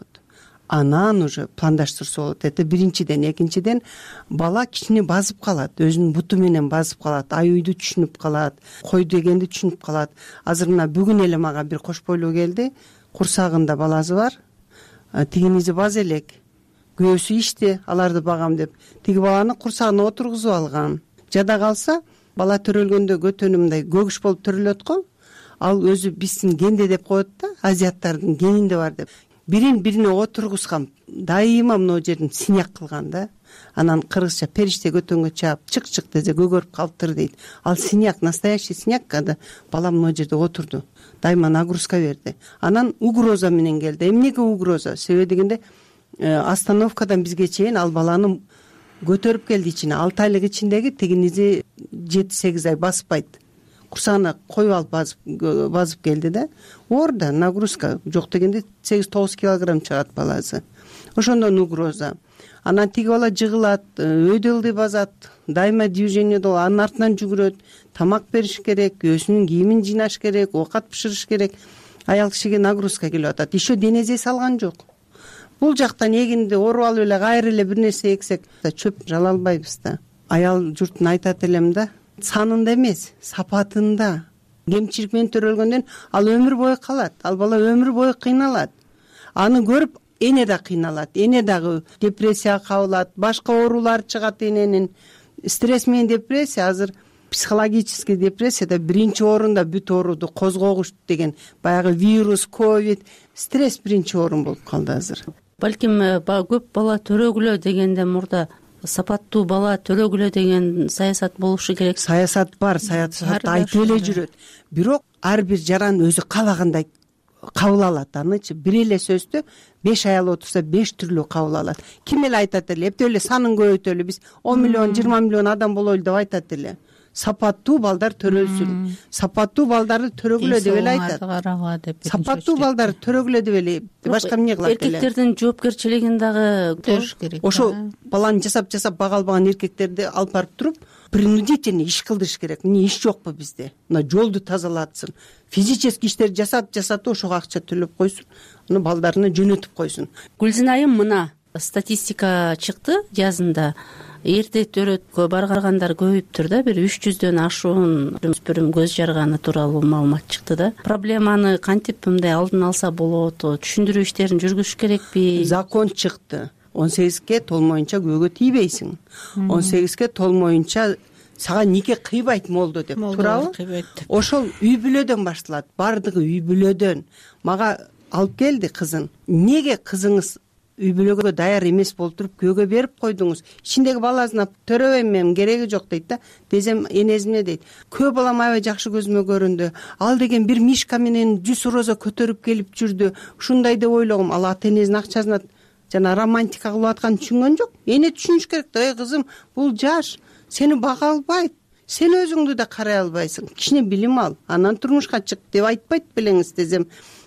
Анан уже пландаштырса болот. Это биринчиден. Экинчиден, бала кичине базып калат, өзүнүн буту менен базып калат, аюуйду түшүнүп калат, кой дегенди түшүнүп калат. Азыр мына бүгүн эле мага бир кош бойлуу келди, курсагында баласы бар, тигинизи баз элек, күйөөсү ишти, аларды багам деп, тиги баланы курсагына отургузуп алган. Жада калса, бала төрөлгөндө көтөнү мындай көгүш болуп төрөлөт го, ал өзү биздин генде деп коет да, азиаттардын генинде бар деп. Бирин бирине отургузган, дайыма мына жердин синяк кылган да. Анан кыргызча периште көтөнгө чаап, чык десе көгөрүп калыптыр дейт. Ал синяк, настоящий синяк, когда бала мына жерде отурду, дайыма нагрузка берди. Анан угроза менен келди. Эмнеге угроза? Себеби дегенде остановкадан бизге чейин ал баланы көтөрүп келди ичине. 6 айлык ичиндеги тигинизи 7-8 ай баспайт. Курсагына коюп алып базып келди да. Орда нагрузка жок дегенде 8-9 килограмм чыгат баласы. Ошондон угроза. Анан тиги бала жыгылат, өйдө ылдый базат, дайыма движение болот, анын артынан жүгүрөт, тамак бериш керек, өзүнүн кийимин жыйнаш керек, оокат бышырыш керек. Аял кишиге нагрузка келип атат. Еще денезе салган жок. Бул жактан эгинди оруп алып эле кайра эле бир нерсе эксек, чөп жала албайбыз да. Аял журтун айтат элем да, санында эмес, сапатында. Кемчилик менен төрөлгөндөн ал өмүр бою калат. Ал бала өмүр бою кыйналат. Аны көрүп эне да кыйналат. Эне дагы депрессияга кабылат, башка оорулар чыгат эненин. Стресс менен депрессия азыр психологический депрессияда биринчи орунда бүт ооруду козгогуч деген баягы вирус, ковид, стресс биринчи орун болуп калды азыр. Балким көп бала төрөгүлө дегенде мурда сапаттуу бала төрөгүлө деген саясат болушу керек. Саясат бар, саясат айтып эле жүрөт. Бирок ар бир жаран өзү каалагандай кабыл алат анычы. Бир эле сөздү 5 аял отурса 5 түрлүү кабыл алат. Ким эле айтат эле, эптеп эле санын көбөйтөлү, биз 10 миллион, 20 миллион адам болойлу деп айтат эле. Сапаттуу балдар төрөлсүн. Сапаттуу балдарды төрөгүлө деп эле айтат. Сапаттуу балдар төрөгүлө деп эле башка эмне кылат эле. Эркектердин жоопкерчилигин дагы көрүш керек. Ошо баланы жасап бага албаган эркектерди алып барып туруп, принудительный иш кылдырыш керек. Эмне иш жокпу бизде? Мына жолду тазалатсын. Физический иштер жасатып ошого акча төлөп койсун. Аны балдарына жөнөтүп койсун. Гүлзинайым, мына статистика чыкты жазында. Эрте төрөткө баргандар көбөйүптүр да, бир 300дөн ашуун өспүрүм көз жарганы тууралуу маалымат чыкты да. Проблеманы кантип мындай алдын алса болот? Түшүндүрүү иштерин жүргүзүш керекпи? Закон чыкты. 18ге толмоюнча көөгө тийбейсиң. 18ге толмоюнча сага нике кыйбайт молдо деп, туурабы? Ошол үй бүлөдөн башталат. Бардыгы үй бүлөдөн. Мага алып келди кызын. Неге кызыңыз үй бүлөгө даяр эмес болуп туруп көөгө берип койдуңуз? Ичиндеги баласын төрөбөйм мен, кереги жок дейт да. Десем, энесине дейт, көө балам аябай жакшы көзүмө көрүндү. Ал деген бир мишка менен 100 роза көтөрүп келип жүрдү. Ушундай деп ойлогом. Ал ата энесинин акчасына жана романтика кылып атканын түшүнгөн жок. Эне түшүнүш керек да, кызым, бул жаш, сени бага албайт. Сен өзүңдү да карай албайсың. Кичине билим ал, анан турмушка чык деп айтпайт белеңиз десем,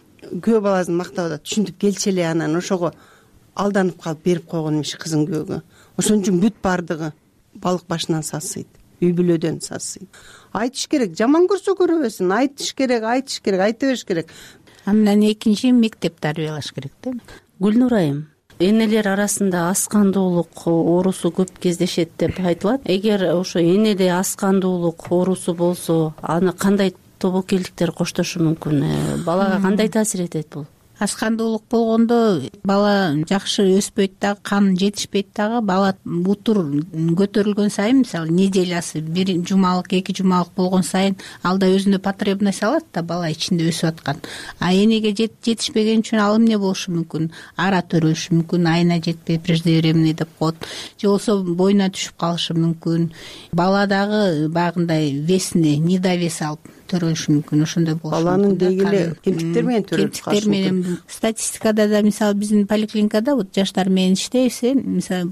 көө баласын мактап атат. Түшүнүп келчи эле, анан ошого алданып калып берип койгон эмиш кызын көөгө. Ошон үчүн бүт бардыгы балык башынан сасыйт, үй бүлөдөн сасыйт. Айтыш керек, жаман көрсө көрөбөсүн, айтыш керек, айта бериш керек. Андан экинчи мектеп тарбиялаш керек да. Гүлнур айым, энелер арасында аз кандуулук оорусу көп кездешет деп айтылат. Эгер ошо энеде аз кандуулук оорусу болсо, аны кандай тобокелдиктер коштошу мүмкүн? Балага кандай таасир этет бул? Аз кандуулук болгондо бала жакшы өспөйт дагы, кан жетишпейт дагы. Бала бутур көтөрүлгөн сайын, мисалы неделясы 1 жумалык 2 жумалык болгон сайын ал да өзүнө потребность алат да, бала ичинде өсүп аткан. А энеге жетишпеген үчүн ал эмне болушу мүмкүн? Ара төрөлүшү мүмкүн, айына жетпей преждевременный деп коет, же болбосо боюна түшүп калышы мүмкүн. Бала дагы багындай весине, недовес алып төрөлүшү мүмкүн. Ошондой болушу мүмкүн. Баланын дегиле кемтиктер менен төрөлүп калышы мүмкүн. Статистикада да, мисалы биздин поликлиникада вот жаштар менен иштейбиз, мисалы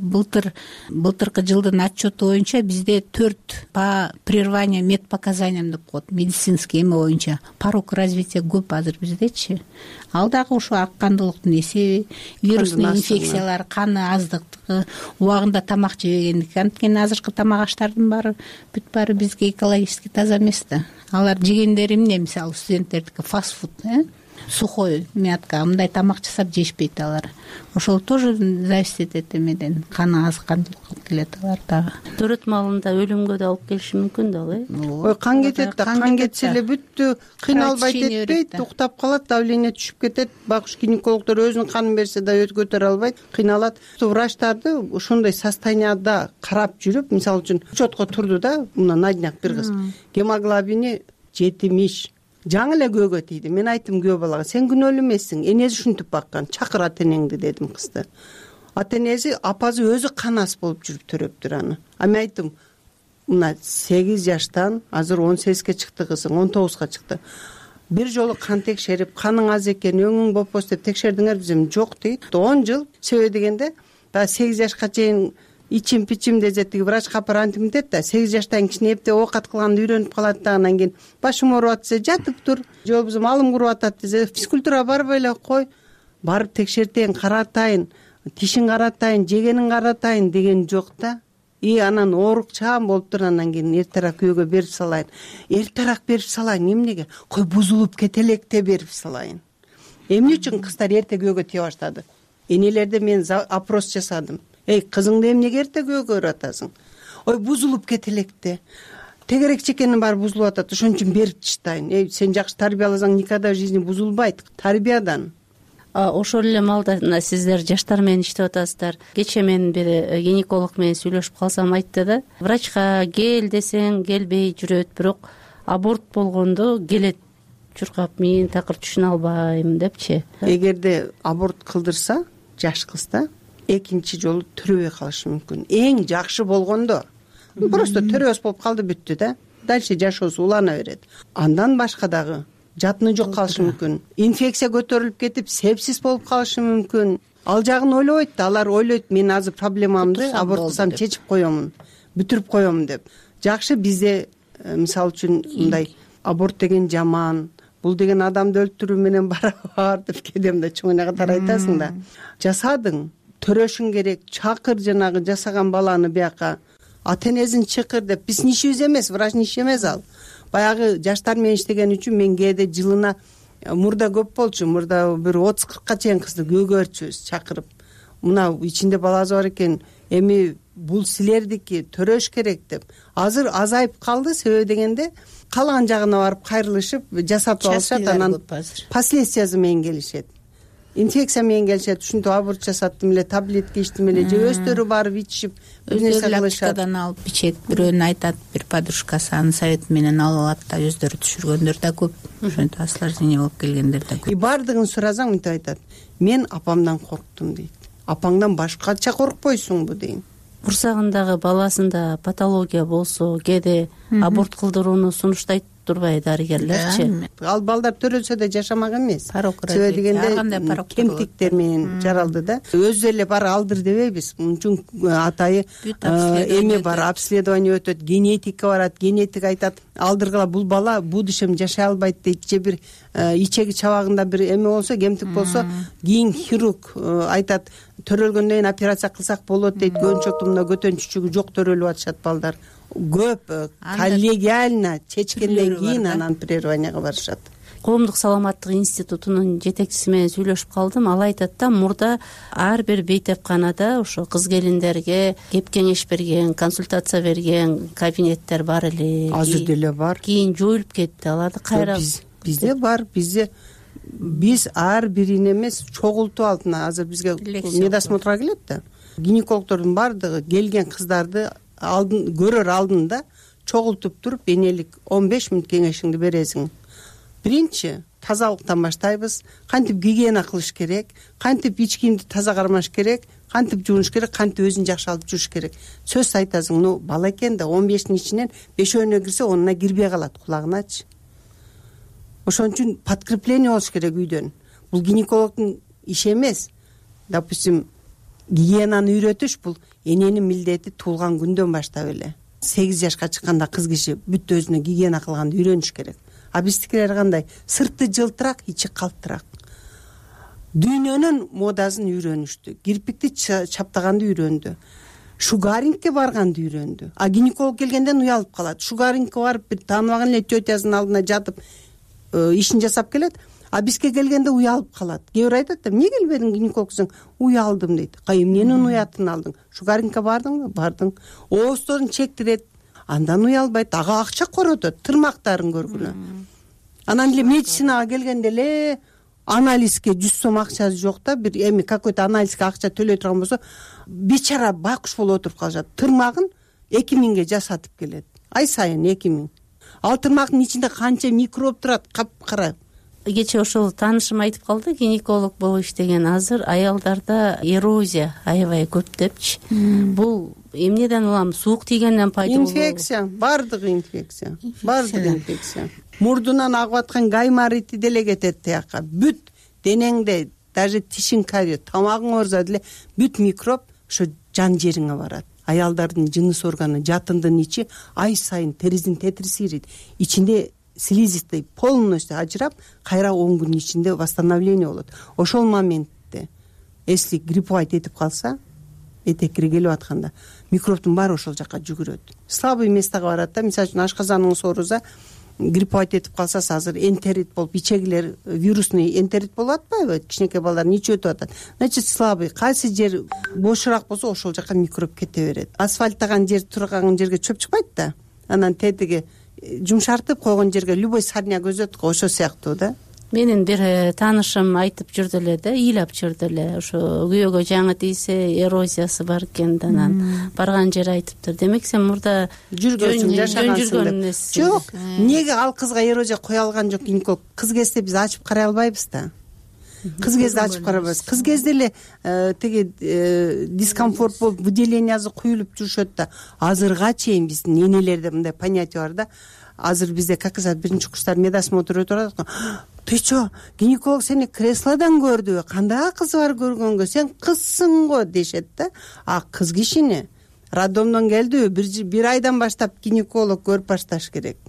былтыркы жылдын отчету боюнча бизде 4 по прерыванию медпоказаниям деп коет, медицинский эме боюнча порог развития көп азыр биздечи. Ал дагы ошо ак кандуулуктун эсеби, вирусный инфекциялар, каны аздыктыгы, убагында тамак жебегендик. Анткени азыркы тамак аштардын баары бүт баары бизге экологически таза эмес да. Алар жегендери эмне, мисалы студенттердики фастфуд, сухой мятка, мындай тамак жасап жешпейт алар. Ошол тоже зависит этет эмеден, каны аз кандуулукка келет алар дагы. Төрөт маалында өлүмгө да алып келиши мүмкүн да ал. Ой, кан кетет да, кан кетсе эле бүттү, кыйналбайт этпейт, уктап калат, давление түшүп кетет. Багыш гинекологдор өзүнүн канын берсе да көтөрө албайт, кыйналат. Врачтарды ошондой состоянияда карап жүрүп, мисалы үчүн учетко турду да, мына на днях бир кыз гемоглобини 70, жаңы эле көөгө тийди. Мен айттым күйөө балага, сен күнөөлүү эмессиң, энеси ушинтип баккан, чакыр ата энеңди дедим кызды. Ата энеси апасы өзү канас болуп жүрүп төрөптүр аны. А мен айттым, мына 8 жаштан азыр 18ге чыкты кызың, 19га чыкты. Бир жолу кан текшерип, каның аз экен, өңүң боппос деп текшердиңер десем, жок дейт. 10 жыл себеби дегенде, да 8 жашка чейин ичим пичим дезеттиги врачка апар антим дейт да, 8 жаштан кичине эптеп оокат кылганды үйрөнүп калат да, анан кийин башым ооруп атса жатып тур, же болбосо малым куруп атат десе, физкультурага барбай эле кой, барып текшертейин, каратайын, тишин каратайын, жегенин каратайын деген жок да. Анан оорукчаан болуптур, анан кийин эртерээк күйөөгө берип салайын. Эртерээк берип салайын эмнеге? Кой бузулуп кете электе берип салайын. Эмне үчүн кыздар эрте күйөөгө тие баштады? Энелерде мен опрос жасадым. Кызыңды эмнеге эрте күйөөгө берип атасың? Ой, бузулуп кете электе. Тегерек экенин баары бузулуп атат, ошон үчүн берип таштайын. Сен жакшы тарбияласаң, никогда в жизни бузулбайт. Тарбиядан. Ошол эле маалда сиздер жаштар менен иштеп атасыздар. Кечээ мен бир гинеколог менен сүйлөшүп калсам айтты да, врачка кел десең келбей жүрөт, бирок аборт болгондо келет. Чуркап, мен такыр түшүнө албайм депчи. Эгерде аборт кылдырса, жаш кызда экинчи жолу төрөбөй калышы мүмкүн. Эң жакшы болгондо просто төрөбөс болуп калды, бүттү да. Дальше жашоосу улана берет. Андан башка дагы жатыны жок калышы мүмкүн. Инфекция көтөрүлүп кетип, сепсис болуп калышы мүмкүн. Ал жагын ойлобойт да, алар ойлойт, мен азыр проблемамды аборт кылсам чечип коемун, бүтүрүп коемун деп. Жакшы бизде мисалы үчүн мындай аборт деген жаман, бул деген адамды өлтүрүү менен барабар деп кедемде чоңуна катар айтасың да. Жасадың, төрөшүң керек, чакыр жанагы жасаган баланы бияка, ата энесин чакыр деп. Биздин ишибиз эмес, врачтын иши эмес ал. Баягы жаштар менен иштеген үчүн мен кээде жылына, мурда көп болчу, мурда бир 30-40ка чейин кызды күйөөгө берчүбүз чакырып. Мына ичинде баласы бар экен, эми бул силердики, төрөш керек деп. Азыр азайып калды, себеби дегенде калган жагына барып кайрылышып жасап алышат, анан последствиясы менен келишет. Инфекция менен келишет, ушинтип аборт жасаттым эле, таблетка ичтим эле, же өздөрү барып ичишип, бир нерсе кылышат. Аптекадан алып ичет, бирөөнү айтат, бир подружкасы анын совет менен алып алат да, өздөрү түшүргөндөр да көп. Ошентип осложнение болуп келгендер да көп. Бардыгын суразаң мынтип айтат. Мен апамдан корктум дейт. Апаңдан башкача коркпойсуңбу дейм. Курсагындагы баласында патология болсо, кээде аборт кылдырууну сунуштайт турбай дарыгерлерчи? Ал балдар төрөлсө да жашамак эмес. Себеби дегенде кемтиктер менен жаралды да. Өзү эле бар алдыр дебейбиз. Мун үчүн атайы эме бар, обследование өтөт, генетика барат, генетик айтат, алдыргыла бул бала будущем жашай албайт дейт. Же бир ичеги чабагында бир эме болсо, кемтик болсо, кийин хирург айтат, төрөлгөндөн кийин операция кылсак болот дейт. Көөнчөктүн мына көтөнчүчүгү жок төрөлүп атышат балдар. Көп коллегиально чечкенден кийин анан прерыванияга барышат. коомдук саламаттык институтунун жетекчиси менен сүйлөшүп калдым. Ал айтат да, мурда ар бир бейтепканада ошо кыз келиндерге кеп кеңеш берген, консультация берген кабинеттер бар эле. Азыр деле бар. Кийин жоюлуп кетти. Аларды кайра бизде бар. Биз ар бирин эмес, чогултуп алдын. Азыр бизге медосмотрга келет да. Гинекологдордун баардыгы келген кыздарды көрөр алдында чогултуп туруп, энелик 15 мүнөт кеңешиңди бересиң. Биринчи тазалыктан баштайбыз. Кантип гигиена кылыш керек, кантип ич кийимди таза кармаш керек, кантип жуунуш керек, кантип өзүн жакшы алып жүрүш керек. Сөз айтасың, бала экен да 15тин ичинен 5-өөнө кирсе, онуна кирбей калат, кулагыначы. Ошон үчүн подкрепление болуш керек үйдөн. Бул гинекологдун иши эмес. Допустим, гигиенаны үйрөтүш бул эненин милдети туулган күндөн баштап эле. 8 жашка чыкканда кыз киши бүт өзүнө гигиена кылганды үйрөнүш керек. А биздикилер кандай? Сырты жылтыраак, ичи калтыраак. Дүйнөнүн модасын үйрөнүштү. Кирпикти чаптаганды үйрөндү. Шугарингке барганды үйрөндү. А гинеколог келгенден уялып калат. Шугарингке барып бир тааныбаган эле тетясынын алдына жатып ишин жасап келет. А бизге келгенде уялып калат. Кээ бир айтат да, эмне келбедиң гинекологсуң? Уялдым дейт. Эмненин уятын алдың? Шугарингке бардыңбы? Бардың. Оозторун чектирет. Андан уялбайт. Ага акча коротот, тырмактарын көргүлө. Анан эле медицинага келгенде эле анализге 100 сом акчасы жок да, бир эми какой-то анализге акча төлөй турган болсо, бечара байкуш болуп отуруп калышат. Тырмагын 2000ге жасатып келет. Ай сайын 2000. Ал тырмактын ичинде канча микроб турат, капкара. Кече ошол таанышым айтып калды, гинеколог болуп иштеген. Азыр аялдарда эрозия аябай көп депчи. Бул эмнеден улам? Суук тийгенден пайда болобу? Инфекция, бардыгы инфекция. Мурдунан агып аткан гайморити деле кетет тияка. Бүт денеңде, даже тишиң кариет, тамагың оорузат эле, бүт микроб ошо жан жериңе барат. Аялдардын жыныс органы, жатындын ичи ай сайын теризин тетириси кирет. Ичинде слизистый полностью ажырап, кайра 10 күн ичинде восстановление болот. Ошол моментте если гриппоид этип калса, этекири келип атканда, микробдун баары ошол жака жүгүрөт. Слабый местага барат да, мисалы үчүн ашказаныңыз ооруза, гриппоид этип калса, азыр энтерит болуп, ичегилер вирусный энтерит болуп атпайбы? Кичинекей балдар ичип өтүп атат. Значит, слабый, кайсы жер бошураак болсо, ошол жака микроб кете берет. Асфальттаган жер турган жерге чөп чыкпайт да. Анан тетиги жумшартып койгон жерге любой сарня көзөт, ошо сыяктуу да. Менин бир таанышым айтып жүрдү эле да, ыйлап жүрдү эле. Ошо күйөөгө жаңы тийсе, эрозиясы бар экен, анан барган жери айтыптыр. Демек сен мурда жүргөнсүң, жашагансың. Жок, эмнеге ал кызга эрозия кое алган жок гинеколог? Кыз кезде биз ачып карай албайбыз да. Кыз кезде ачып карабайбыз. Кыз кезде эле тиги дискомфорт болуп, выделениясы куюлуп жүрүшөт да. Азырга чейин биздин энелерде мындай понятие бар да. Азыр бизде как раз биринчи курстар медосмотр өтүп атат. Ты чо, гинеколог сени креслодан көрдүбү? Кандай кызы бар көргөнгө? Сен кызсың го дешет да. А кыз кишини роддомдон келдиби? Бир айдан баштап гинеколог көрүп башташ керек.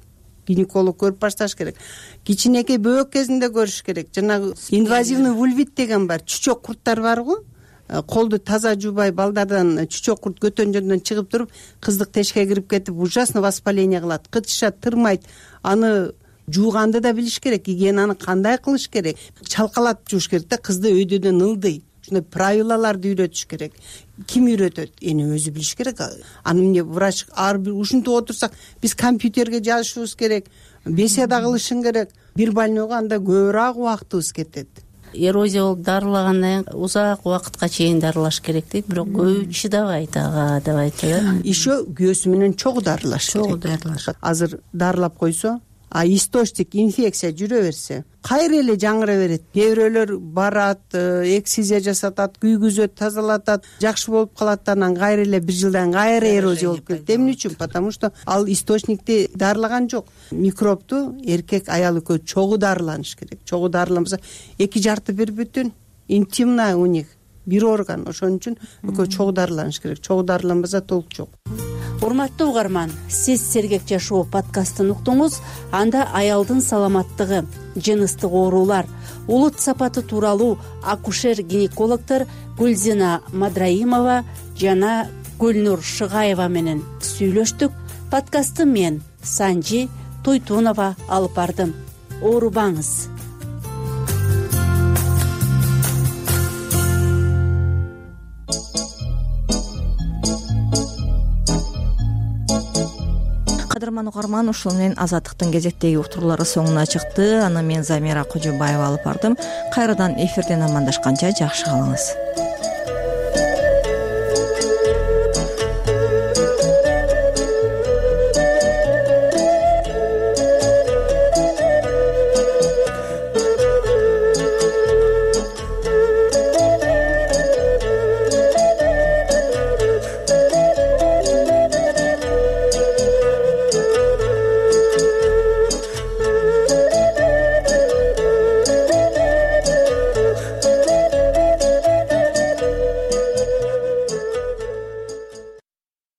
Кичинекей бөөк кезинде көрүш керек. Жанагы инвазивный вульвит деген бар. Чүчөк курттар бар го. Колду таза жуубай балдардан чүчөк курт көтөн жөндөн чыгып туруп, кыздык тешке кирип кетип, ужасно воспаление кылат. Кытышат, тырмайт. Аны жууганды да билиш керек, гигиенаны кандай кылыш керек. Чалкалап жууш керек да, кызды өйдөдөн ылдый. Ушундай правилаларды үйрөтүш керек. Ким үйрөтөт? Эни өзү билиш керек. Аны эмне врач ар бир ушинтип отурсак, биз компьютерге жазышыбыз керек, беседа кылышың керек. Бир больнойго анда көбүрөөк убактыбыз кетет. Эрозия болуп дарылагандан кийин узак убакытка чейин дарылаш керек дейт, бирок көп чыдабайт ага деп айтты. Еще күйөөсү менен чогуу дарылаш керек. Азыр дарылап койсо, а источник инфекция жүрө берсе, кайра эле жаңыра берет. Кээ бирөөлөр барат, эксизия жасатат, күйгүзөт, тазалатат, жакшы болуп калат, анан кайра эле бир жылдан кайра эрозия болуп кетет. Эмне үчүн? Потому что ал источникти дарылаган жок. Микробту эркек аял экөө чогуу дарыланыш керек. Чогуу дарыламаса, 2,5 бир бүтүн, интимная у них бир орган. Ошон үчүн экөө чогуу дарыланыш керек. Чогуу дарыламаса толк жок. Урматтуу угарман, сиз Сергек жашоо подкастын уктуңуз. Анда аялдын саламаттыгы, жыныстык оорулар, улут сапаты тууралуу акушер-гинекологдор Гүлзина Мадраимова жана Гүлнур Шыгаева менен сүйлөштүк. Подкастты мен Санжи Туйтунова алып бардым. оорубаңыз. Кадырман угарман, ушул менен Азаттыктын кезектеги уктуруулары соңуна чыкты. Аны мен Замира Кожобаева алып бардым. Кайрадан эфирден амандашканча жакшы калыңыз.